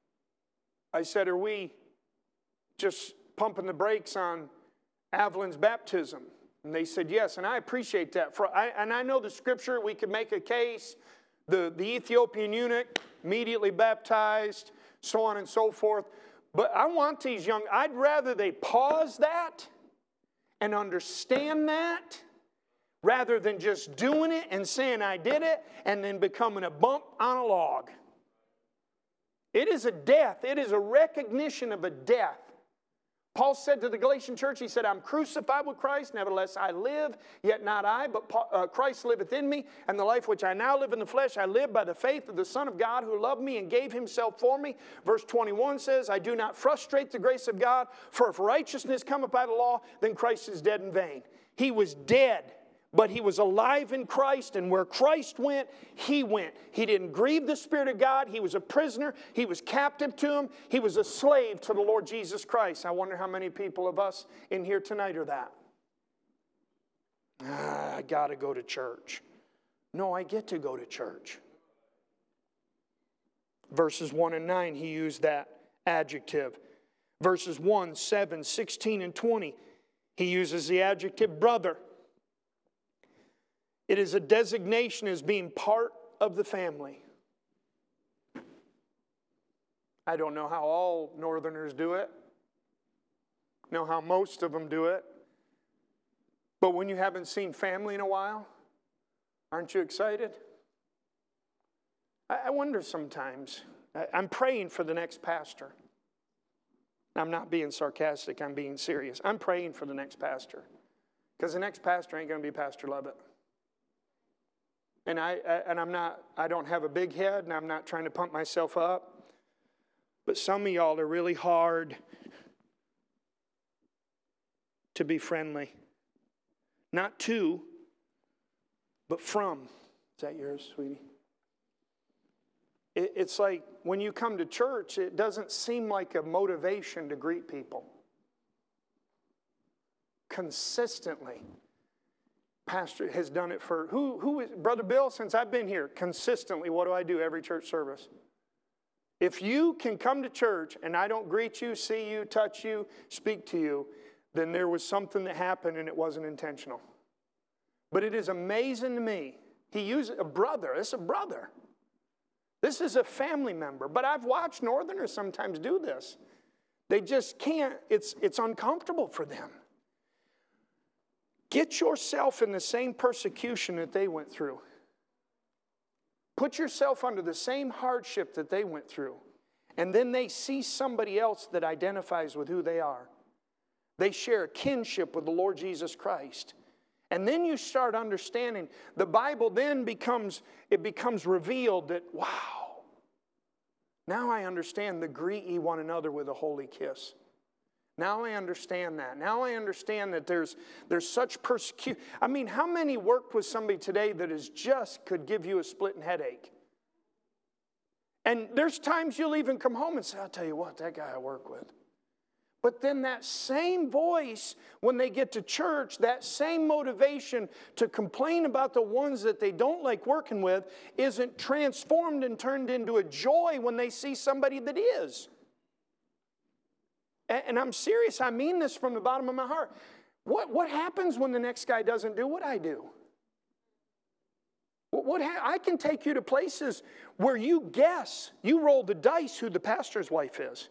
I said, are we just pumping the brakes on Evelyn's baptism? And they said, yes, and I appreciate that. For I, and I know the scripture, we could make a case. The, the Ethiopian eunuch, immediately baptized, so on and so forth. But I want these young, I'd rather they pause that and understand that rather than just doing it and saying I did it and then becoming a bump on a log. It is a death. It is a recognition of a death. Paul said to the Galatian church, he said, I'm crucified with Christ, nevertheless I live, yet not I, but uh, Christ liveth in me, and the life which I now live in the flesh, I live by the faith of the Son of God who loved me and gave himself for me. Verse twenty-one says, I do not frustrate the grace of God, for if righteousness cometh by the law, then Christ is dead in vain. He was dead, but he was alive in Christ, and where Christ went, he went. He didn't grieve the Spirit of God. He was a prisoner. He was captive to him. He was a slave to the Lord Jesus Christ. I wonder how many people of us in here tonight are that. Ah, I got to go to church. No, I get to go to church. Verses one and nine, he used that adjective. Verses one, seven, sixteen, and twenty, he uses the adjective brother. It is a designation as being part of the family. I don't know how all Northerners do it. I know how most of them do it. But when you haven't seen family in a while, aren't you excited? I wonder sometimes. I'm praying for the next pastor. I'm not being sarcastic. I'm being serious. I'm praying for the next pastor. Because the next pastor ain't going to be Pastor Lovett. And, I, and I'm not, I don't have a big head, and I'm not trying to pump myself up. But some of y'all are really hard to be friendly. Not to, but from. Is that yours, sweetie? It, it's like when you come to church, it doesn't seem like a motivation to greet people. Consistently. Pastor has done it for, who, who is, Brother Bill, since I've been here, consistently, what do I do every church service? If you can come to church and I don't greet you, see you, touch you, speak to you, then there was something that happened and it wasn't intentional. But it is amazing to me. He used a brother. This is a brother. This is a family member. But I've watched Northerners sometimes do this. They just can't. It's, it's uncomfortable for them. Get yourself in the same persecution that they went through. Put yourself under the same hardship that they went through. And then they see somebody else that identifies with who they are. They share a kinship with the Lord Jesus Christ. And then you start understanding. The Bible then becomes, it becomes revealed that, wow, now I understand the greet ye one another with a holy kiss. Now I understand that. Now I understand that there's, there's such persecution. I mean, how many worked with somebody today that is just could give you a splitting headache? And there's times you'll even come home and say, I'll tell you what, that guy I work with. But then that same voice, when they get to church, that same motivation to complain about the ones that they don't like working with isn't transformed and turned into a joy when they see somebody that is. And I'm serious. I mean this from the bottom of my heart. What, what happens when the next guy doesn't do what I do? What, what ha- I can take you to places where you guess, you roll the dice who the pastor's wife is.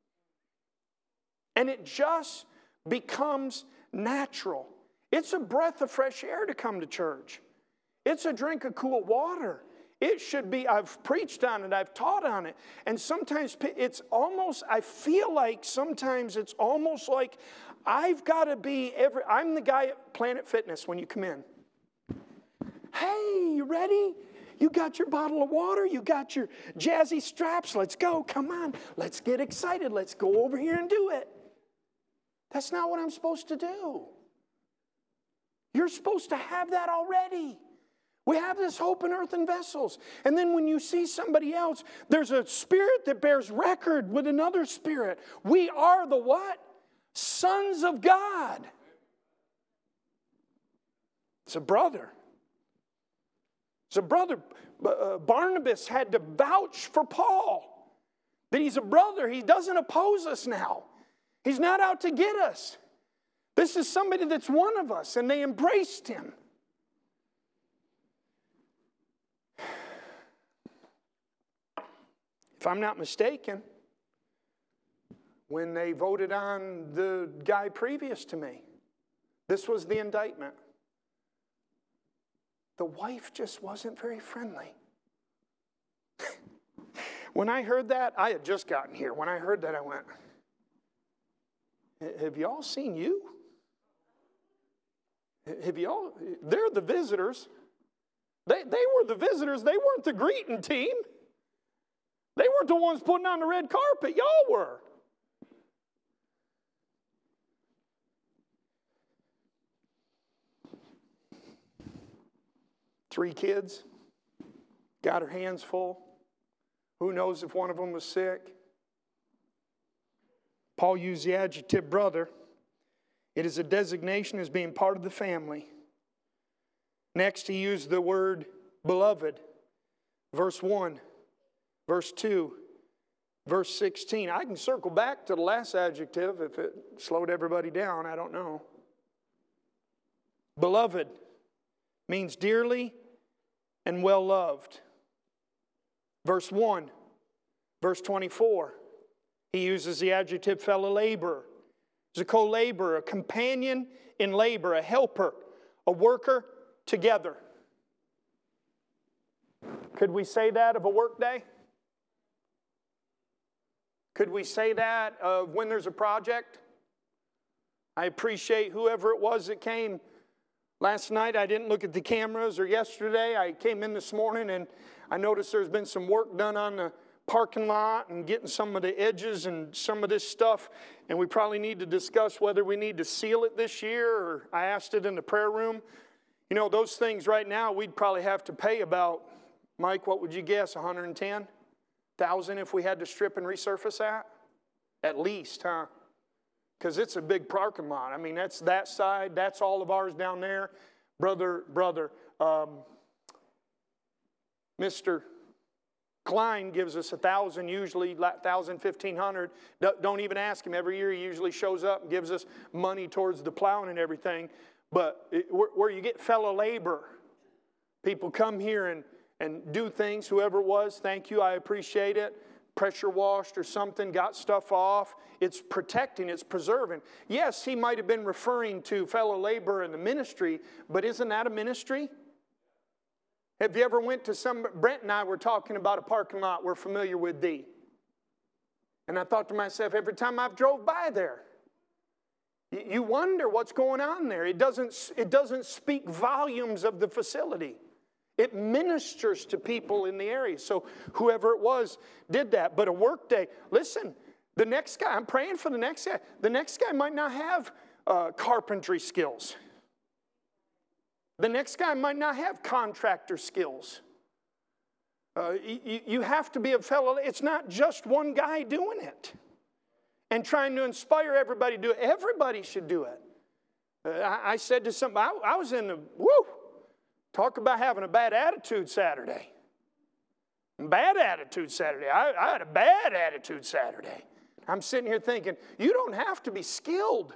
And it just becomes natural. It's a breath of fresh air to come to church. It's a drink of cool water. It should be, I've preached on it, I've taught on it. And sometimes it's almost, I feel like sometimes it's almost like I've got to be every, I'm the guy at Planet Fitness when you come in. Hey, you ready? You got your bottle of water, you got your jazzy straps, let's go, come on. Let's get excited, let's go over here and do it. That's not what I'm supposed to do. You're supposed to have that already. We have this hope in earthen vessels. And then when you see somebody else, there's a spirit that bears record with another spirit. We are the what? Sons of God. It's a brother. It's a brother. Uh, Barnabas had to vouch for Paul. That he's a brother. He doesn't oppose us now. He's not out to get us. This is somebody that's one of us. And they embraced him. If I'm not mistaken, when they voted on the guy previous to me, this was the indictment. The wife just wasn't very friendly. When I heard that, I had just gotten here. When I heard that, I went, have y'all seen you? Have y'all? They're the visitors. They, they were the visitors. They weren't the greeting team. They weren't the ones putting on the red carpet. Y'all were. Three kids. Got her hands full. Who knows if one of them was sick? Paul used the adjective brother. It is a designation as being part of the family. Next, he used the word beloved. Verse one. Verse two, verse sixteen. I can circle back to the last adjective if it slowed everybody down. I don't know. Beloved means dearly and well loved. Verse one, verse twenty-four, he uses the adjective fellow laborer. He's a co-laborer, a companion in labor, a helper, a worker together. Could we say that of a work day? Could we say that of when there's a project? I appreciate whoever it was that came last night. I didn't look at the cameras, or yesterday. I came in this morning and I noticed there's been some work done on the parking lot and getting some of the edges and some of this stuff. And we probably need to discuss whether we need to seal it this year, or I asked it in the prayer room. You know, those things right now, we'd probably have to pay about, Mike, what would you guess, one hundred ten thousand if we had to strip and resurface that? At least, huh? Because it's a big parking lot. I mean, that's that side. That's all of ours down there. Brother, brother, um, Mister Klein gives us a thousand, usually thousand, fifteen hundred. Don't even ask him. Every year he usually shows up and gives us money towards the plowing and everything. But it, where, where you get fellow labor, people come here and, and do things. Whoever it was, thank you, I appreciate it. Pressure washed or something, got stuff off. It's protecting, it's preserving. Yes, he might have been referring to fellow labor in the ministry, but isn't that a ministry? Have you ever went to some, Brent and I were talking about a parking lot we're familiar with thee. And I thought to myself, every time I've drove by there, you wonder what's going on there. It doesn't, it doesn't speak volumes of the facility. It ministers to people in the area. So whoever it was did that. But a work day, listen, the next guy, I'm praying for the next guy. The next guy might not have uh, carpentry skills. The next guy might not have contractor skills. Uh, you, you have to be a fellow. It's not just one guy doing it and trying to inspire everybody to do it. Everybody should do it. Uh, I, I said to somebody, I, I was in the, woo, talk about having a bad attitude Saturday. Bad attitude Saturday. I, I had a bad attitude Saturday. I'm sitting here thinking, you don't have to be skilled.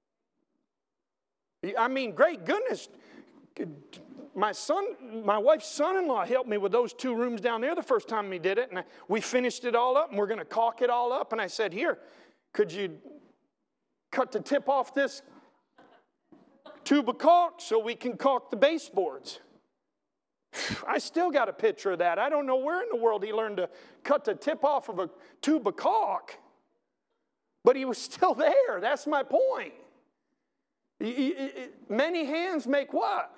I mean, great goodness. My son, my wife's son-in-law helped me with those two rooms down there the first time he did it. And I, we finished it all up, and we're going to caulk it all up. And I said, here, could you cut the tip off this tube of caulk so we can caulk the baseboards? I still got a picture of that. I don't know where in the world he learned to cut the tip off of a tube of caulk. But he was still there. That's my point. Many hands make what?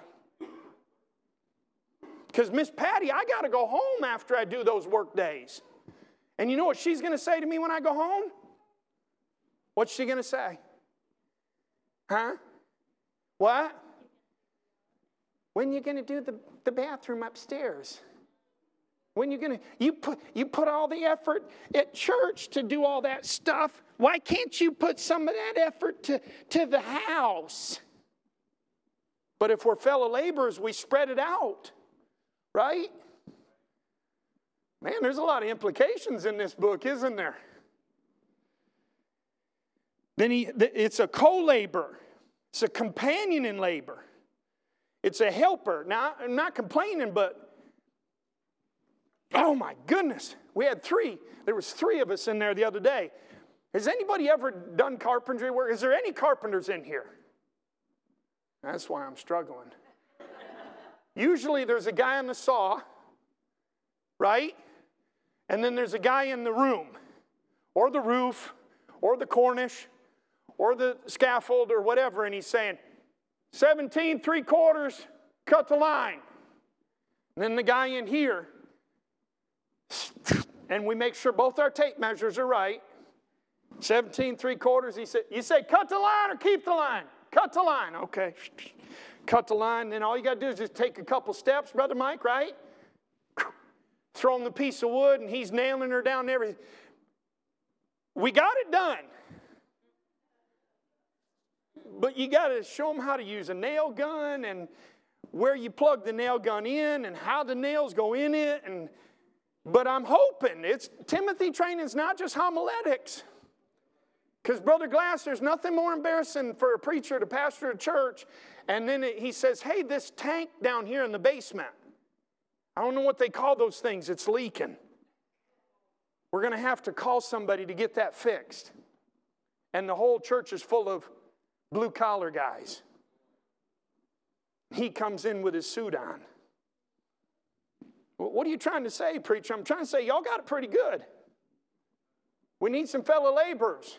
Because Miss Patty, I got to go home after I do those work days. And you know what she's going to say to me when I go home? What's she going to say? Huh? What? When are you going to do the, the bathroom upstairs? When you going to, you put, you put all the effort at church to do all that stuff. Why can't you put some of that effort to, to the house? But if we're fellow laborers, we spread it out, right? Man, there's a lot of implications in this book, isn't there? Then he, it's a co-laborer. It's a companion in labor. It's a helper. Now, I'm not complaining, but oh my goodness, we had three. There was three of us in there the other day. Has anybody ever done carpentry work? Is there any carpenters in here? That's why I'm struggling. Usually there's a guy on the saw, right? And then there's a guy in the room, or the roof, or the cornice, or the scaffold, or whatever, and he's saying, seventeen, three quarters, cut the line. And then the guy in here, and we make sure both our tape measures are right. seventeen, three quarters, he said, you say cut the line or keep the line? Cut the line, okay. Cut the line, then all you got to do is just take a couple steps, Brother Mike, right? Throw him the piece of wood, and he's nailing her down there. We got it done. But you got to show them how to use a nail gun and where you plug the nail gun in and how the nails go in it. And but I'm hoping it's Timothy training is not just homiletics. Because Brother Glass, there's nothing more embarrassing for a preacher to pastor a church And then he says, hey, this tank down here in the basement, I don't know what they call those things, it's leaking. We're going to have to call somebody to get that fixed. And the whole church is full of blue-collar guys. He comes in with his suit on. What are you trying to say, preacher? I'm trying to say, y'all got it pretty good. We need some fellow laborers.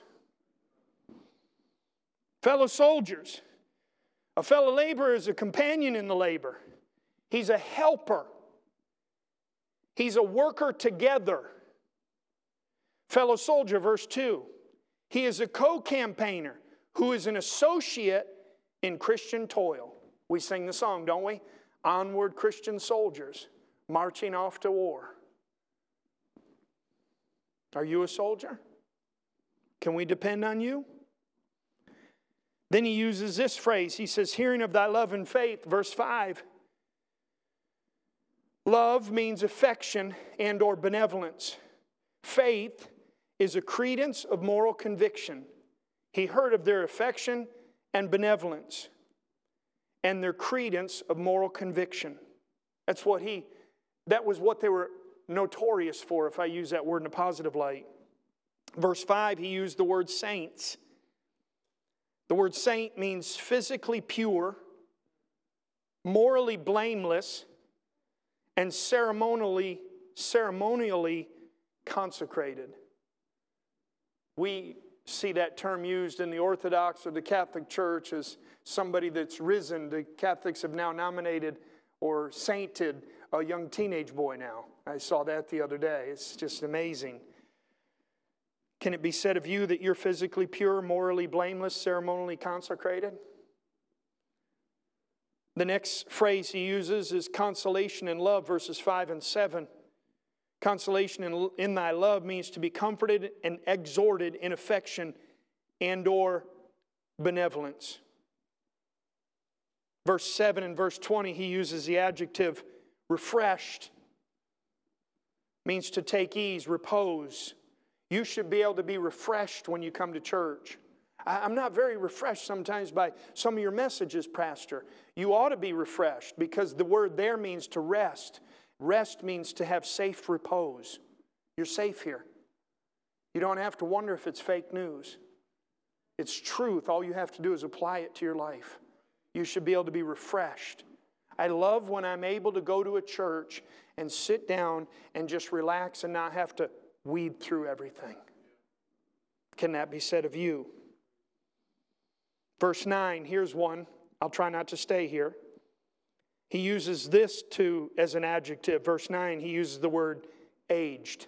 Fellow soldiers. A fellow laborer is a companion in the labor. He's a helper. He's a worker together. Fellow soldier, verse two. He is a co-campaigner who is an associate in Christian toil. We sing the song, don't we? Onward, Christian soldiers, marching off to war. Are you a soldier? Can we depend on you? Then he uses this phrase. He says, hearing of thy love and faith, verse five. Love means affection and or benevolence. Faith is a credence of moral conviction. He heard of their affection and benevolence and their credence of moral conviction. That's what he, that was what they were notorious for, if I use that word in a positive light. Verse five, he used the word saints. The word saint means physically pure, morally blameless, and ceremonially, ceremonially consecrated. We see that term used in the Orthodox or the Catholic Church as somebody that's risen. The Catholics have now nominated or sainted a young teenage boy now. I saw that the other day. It's just amazing. Can it be said of you that you're physically pure, morally blameless, ceremonially consecrated? The next phrase he uses is consolation and love, verses five and seven. Consolation in, in thy love means to be comforted and exhorted in affection and or benevolence. Verse seven and verse twenty, he uses the adjective refreshed. Means to take ease, repose. You should be able to be refreshed when you come to church. I'm not very refreshed sometimes by some of your messages, Pastor. You ought to be refreshed because the word there means to rest. Rest means to have safe repose. You're safe here. You don't have to wonder if it's fake news. It's truth. All you have to do is apply it to your life. You should be able to be refreshed. I love when I'm able to go to a church and sit down and just relax and not have to weed through everything. Can that be said of you? Verse nine, here's one. I'll try not to stay here. He uses this to as an adjective. Verse nine, he uses the word aged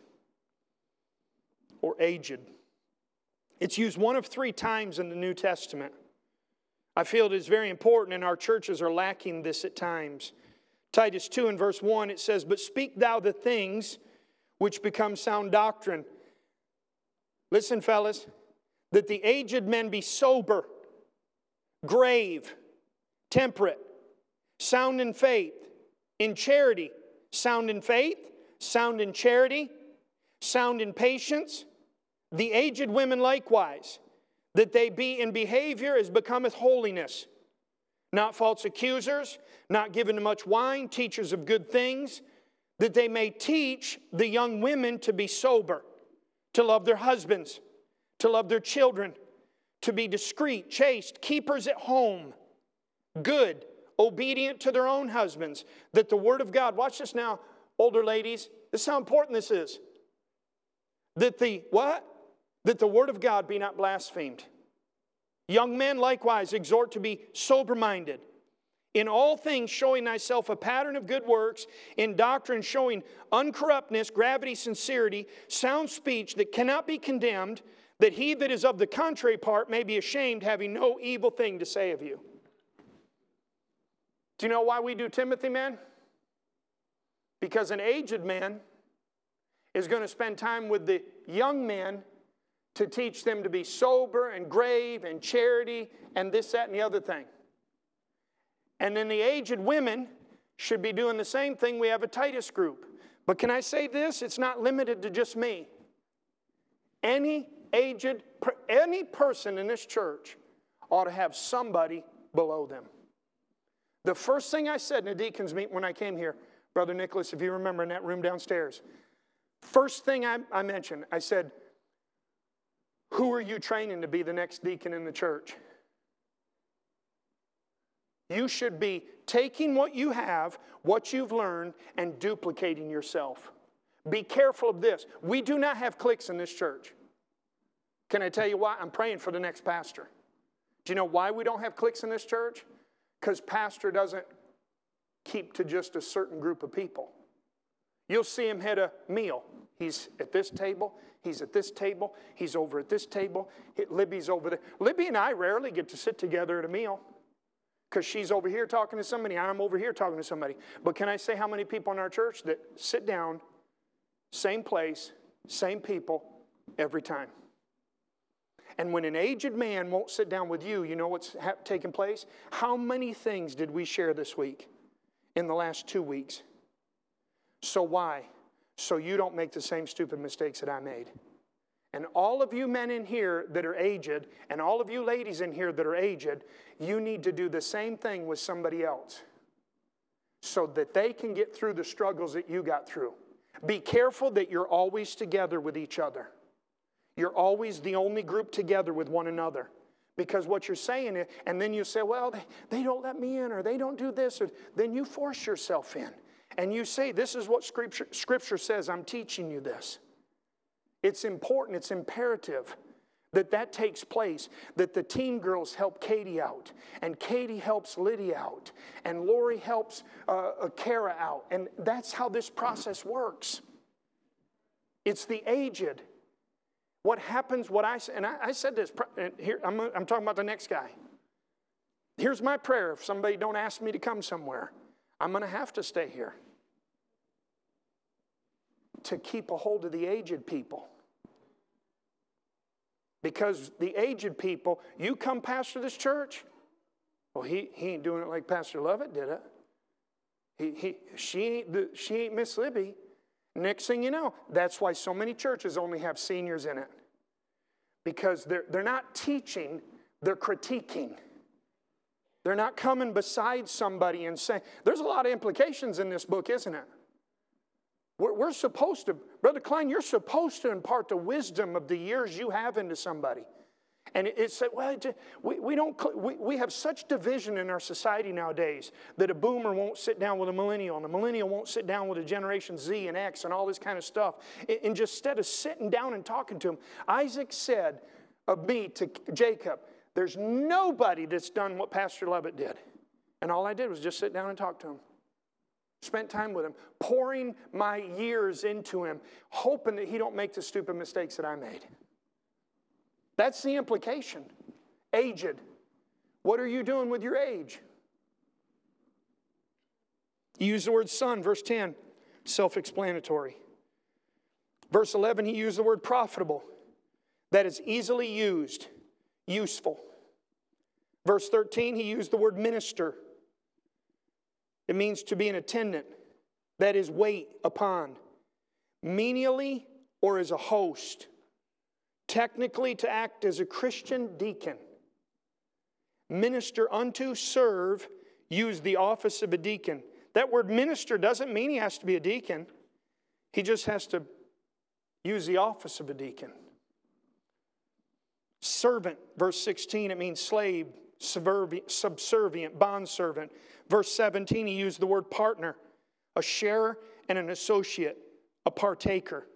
or aged. It's used one of three times in the New Testament. I feel it is very important, and our churches are lacking this at times. Titus two and verse one, it says, but speak thou the things which become sound doctrine. Listen, fellas, that the aged men be sober, grave, temperate, sound in faith, in charity, sound in faith, sound in charity, sound in patience. The aged women likewise, that they be in behavior as becometh holiness, not false accusers, not given to much wine, teachers of good things, that they may teach the young women to be sober, to love their husbands, to love their children, to be discreet, chaste, keepers at home, good, obedient to their own husbands, that the word of God, watch this now, older ladies, this is how important this is, that the, what? That the word of God be not blasphemed. Young men likewise exhort to be sober-minded, in all things showing thyself a pattern of good works, in doctrine showing uncorruptness, gravity, sincerity, sound speech that cannot be condemned, that he that is of the contrary part may be ashamed, having no evil thing to say of you. Do you know why we do Timothy, man? Because an aged man is going to spend time with the young men to teach them to be sober and grave and charity and this, that, and the other thing. And then the aged women should be doing the same thing. We have a Titus group. But can I say this? It's not limited to just me. Any aged, any person in this church ought to have somebody below them. The first thing I said in a deacon's meeting when I came here, Brother Nicholas, if you remember, in that room downstairs, first thing I, I mentioned, I said, who are you training to be the next deacon in the church? You should be taking what you have, what you've learned, and duplicating yourself. Be careful of this. We do not have cliques in this church. Can I tell you why? I'm praying for the next pastor. Do you know why we don't have cliques in this church? Because pastor doesn't keep to just a certain group of people. You'll see him at a meal. He's at this table. He's at this table. He's over at this table. Libby's over there. Libby and I rarely get to sit together at a meal because she's over here talking to somebody. I'm over here talking to somebody. But can I say how many people in our church that sit down, same place, same people, every time? And when an aged man won't sit down with you, you know what's ha- taking place? How many things did we share this week, in the last two weeks? So why? So you don't make the same stupid mistakes that I made. And all of you men in here that are aged, and all of you ladies in here that are aged, you need to do the same thing with somebody else so that they can get through the struggles that you got through. Be careful that you're always together with each other. You're always the only group together with one another. Because what you're saying is, and then you say, well, they, they don't let me in, or they don't do this, or then you force yourself in. And you say, this is what Scripture, Scripture says, I'm teaching you this. It's important, it's imperative that that takes place, that the teen girls help Katie out, and Katie helps Lydia out, and Lori helps uh, Kara out. And that's how this process works. It's the aged. What happens, what I said, and I, I said this, and here, I'm, I'm talking about the next guy. Here's my prayer. If somebody don't ask me to come somewhere, I'm going to have to stay here to keep a hold of the aged people. Because the aged people, you come pastor this church, well, he, he ain't doing it like Pastor Lovett did it. He, he, she ain't the, she ain't Miss Libby. Next thing you know, that's why so many churches only have seniors in it. Because they're, they're not teaching, they're critiquing. They're not coming beside somebody and saying, there's a lot of implications in this book, isn't it? We're, we're supposed to, Brother Klein, you're supposed to impart the wisdom of the years you have into somebody. And it, it's, well, we, we, don't, we, we have such division in our society nowadays that a boomer won't sit down with a millennial, and a millennial won't sit down with a Generation Z and X and all this kind of stuff. And just instead of sitting down and talking to him, Isaac said of me to Jacob, there's nobody that's done what Pastor Lovett did. And all I did was just sit down and talk to him. Spent time with him, pouring my years into him, hoping that he don't make the stupid mistakes that I made. That's the implication. Aged. What are you doing with your age? He used the word son, verse ten, self-explanatory. Verse eleven, he used the word profitable. That is easily used, useful. Verse thirteen, he used the word minister. It means to be an attendant. That is wait upon. Menially or as a host. Technically, to act as a Christian deacon. Minister unto, serve, use the office of a deacon. That word minister doesn't mean he has to be a deacon. He just has to use the office of a deacon. Servant, verse sixteen, it means slave, subservient, bondservant. Verse seventeen, he used the word partner, a sharer and an associate, a partaker.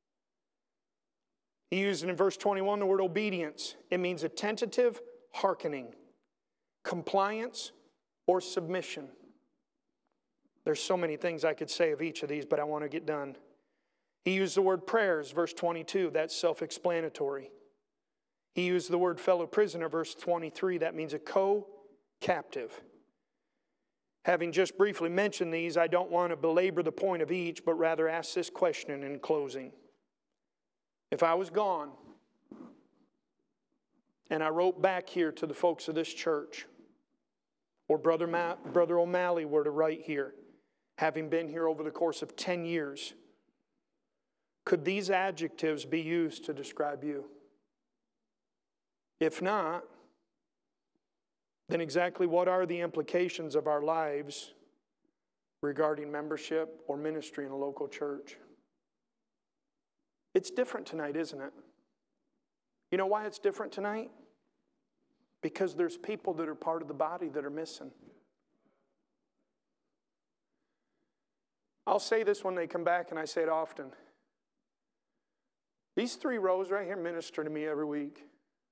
He used in verse twenty-one the word obedience. It means attentive hearkening, compliance, or submission. There's so many things I could say of each of these, but I want to get done. He used the word prayers, verse twenty-two. That's self-explanatory. He used the word fellow prisoner, verse twenty-three. That means a co-captive. Having just briefly mentioned these, I don't want to belabor the point of each, but rather ask this question in closing. If I was gone, and I wrote back here to the folks of this church, or Brother, Ma- Brother O'Malley were to write here, having been here over the course of ten years, could these adjectives be used to describe you? If not, then exactly what are the implications of our lives regarding membership or ministry in a local church? It's different tonight, isn't it? You know why it's different tonight? Because there's people that are part of the body that are missing. I'll say this when they come back, and I say it often. These three rows right here minister to me every week.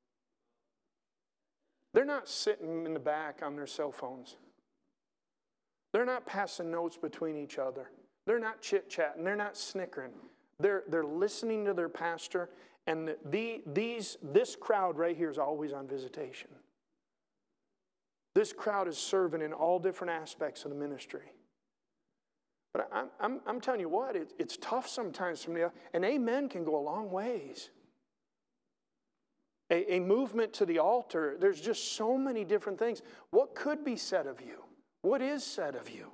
They're not sitting in the back on their cell phones. They're not passing notes between each other. They're not chit-chatting. They're not snickering. They're, they're listening to their pastor, and the, these, this crowd right here is always on visitation. This crowd is serving in all different aspects of the ministry. But I'm, I'm, I'm telling you what, it, it's tough sometimes for me. An amen can go a long ways. A, a movement to the altar, there's just so many different things. What could be said of you? What is said of you?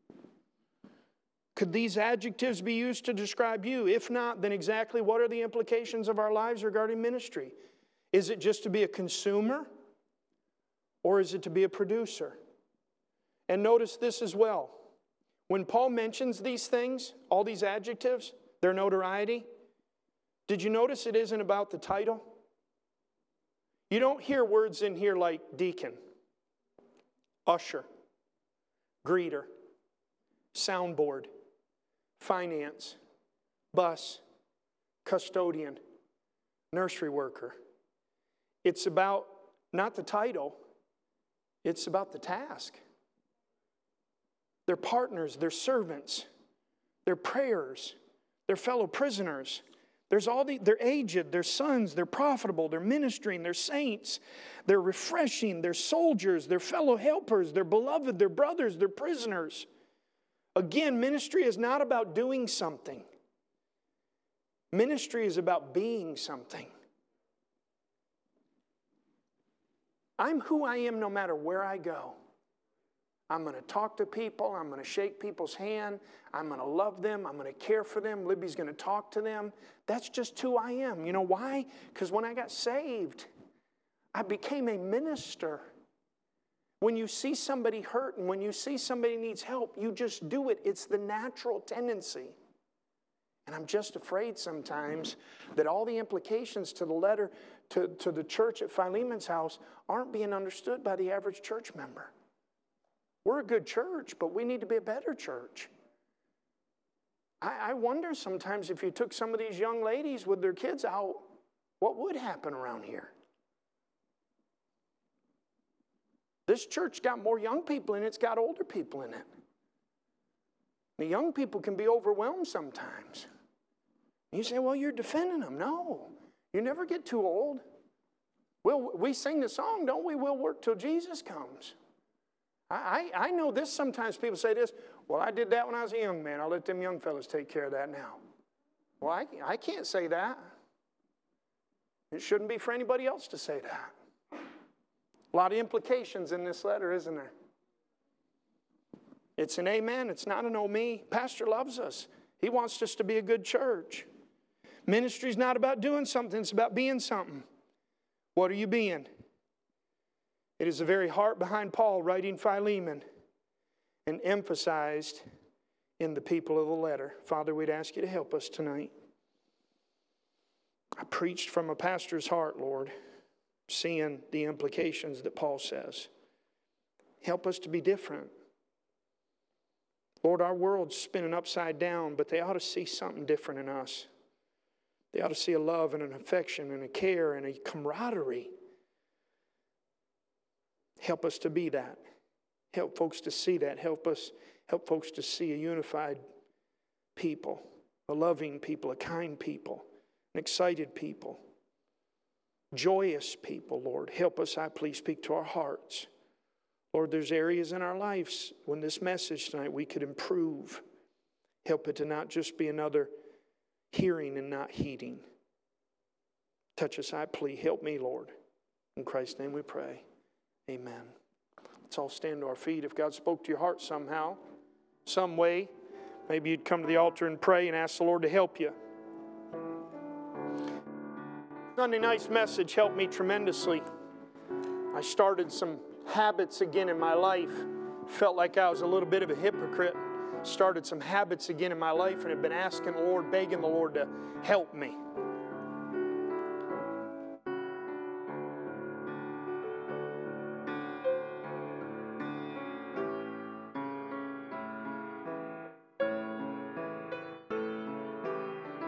Could these adjectives be used to describe you? If not, then exactly what are the implications of our lives regarding ministry? Is it just to be a consumer? Or is it to be a producer? And notice this as well. When Paul mentions these things, all these adjectives, their notoriety, did you notice it isn't about the title? You don't hear words in here like deacon, usher, greeter, soundboard, finance, bus, custodian, nursery worker. It's about not the title, it's about the task. Their partners, their servants, their prayers, their fellow prisoners. There's all the, they're aged, they're sons, they're profitable, they're ministering, they're saints, they're refreshing, they're soldiers, they're fellow helpers, they're beloved, they're brothers, they're prisoners. Again, ministry is not about doing something. Ministry is about being something. I'm who I am no matter where I go. I'm going to talk to people. I'm going to shake people's hand. I'm going to love them. I'm going to care for them. Libby's going to talk to them. That's just who I am. You know why? Because when I got saved, I became a minister. When you see somebody hurt and when you see somebody needs help, you just do it. It's the natural tendency. And I'm just afraid sometimes that all the implications to the letter to, to the church at Philemon's house aren't being understood by the average church member. We're a good church, but we need to be a better church. I, I wonder sometimes if you took some of these young ladies with their kids out, what would happen around here? This church got more young people in it, it's got older people in it. The young people can be overwhelmed sometimes. You say, well, you're defending them. No, you never get too old. Well, we sing the song, don't we? We'll work till Jesus comes. I, I know this, sometimes people say this, well, I did that when I was a young man. I'll let them young fellas take care of that now. Well, I, I can't say that. It shouldn't be for anybody else to say that. A lot of implications in this letter, isn't there? It's an amen. It's not an oh me. Pastor loves us. He wants us to be a good church. Ministry's not about doing something. It's about being something. What are you being? It is the very heart behind Paul writing Philemon and emphasized in the people of the letter. Father, we'd ask you to help us tonight. I preached from a pastor's heart, Lord, seeing the implications that Paul says. Help us to be different. Lord, our world's spinning upside down, but they ought to see something different in us. They ought to see a love and an affection and a care and a camaraderie. Help us to be that. Help folks to see that. Help us, help folks to see a unified people, a loving people, a kind people, an excited people, joyous people, Lord. Help us, I please, speak to our hearts. Lord, there's areas in our lives when this message tonight we could improve. Help it to not just be another hearing and not heeding. Touch us, I plead. Help me, Lord. In Christ's name we pray. Amen. Let's all stand to our feet. If God spoke to your heart somehow, some way, maybe you'd come to the altar and pray and ask the Lord to help you. Sunday night's message helped me tremendously. I started some habits again in my life. Felt like I was a little bit of a hypocrite. Started some habits again in my life and have been asking the Lord, begging the Lord to help me.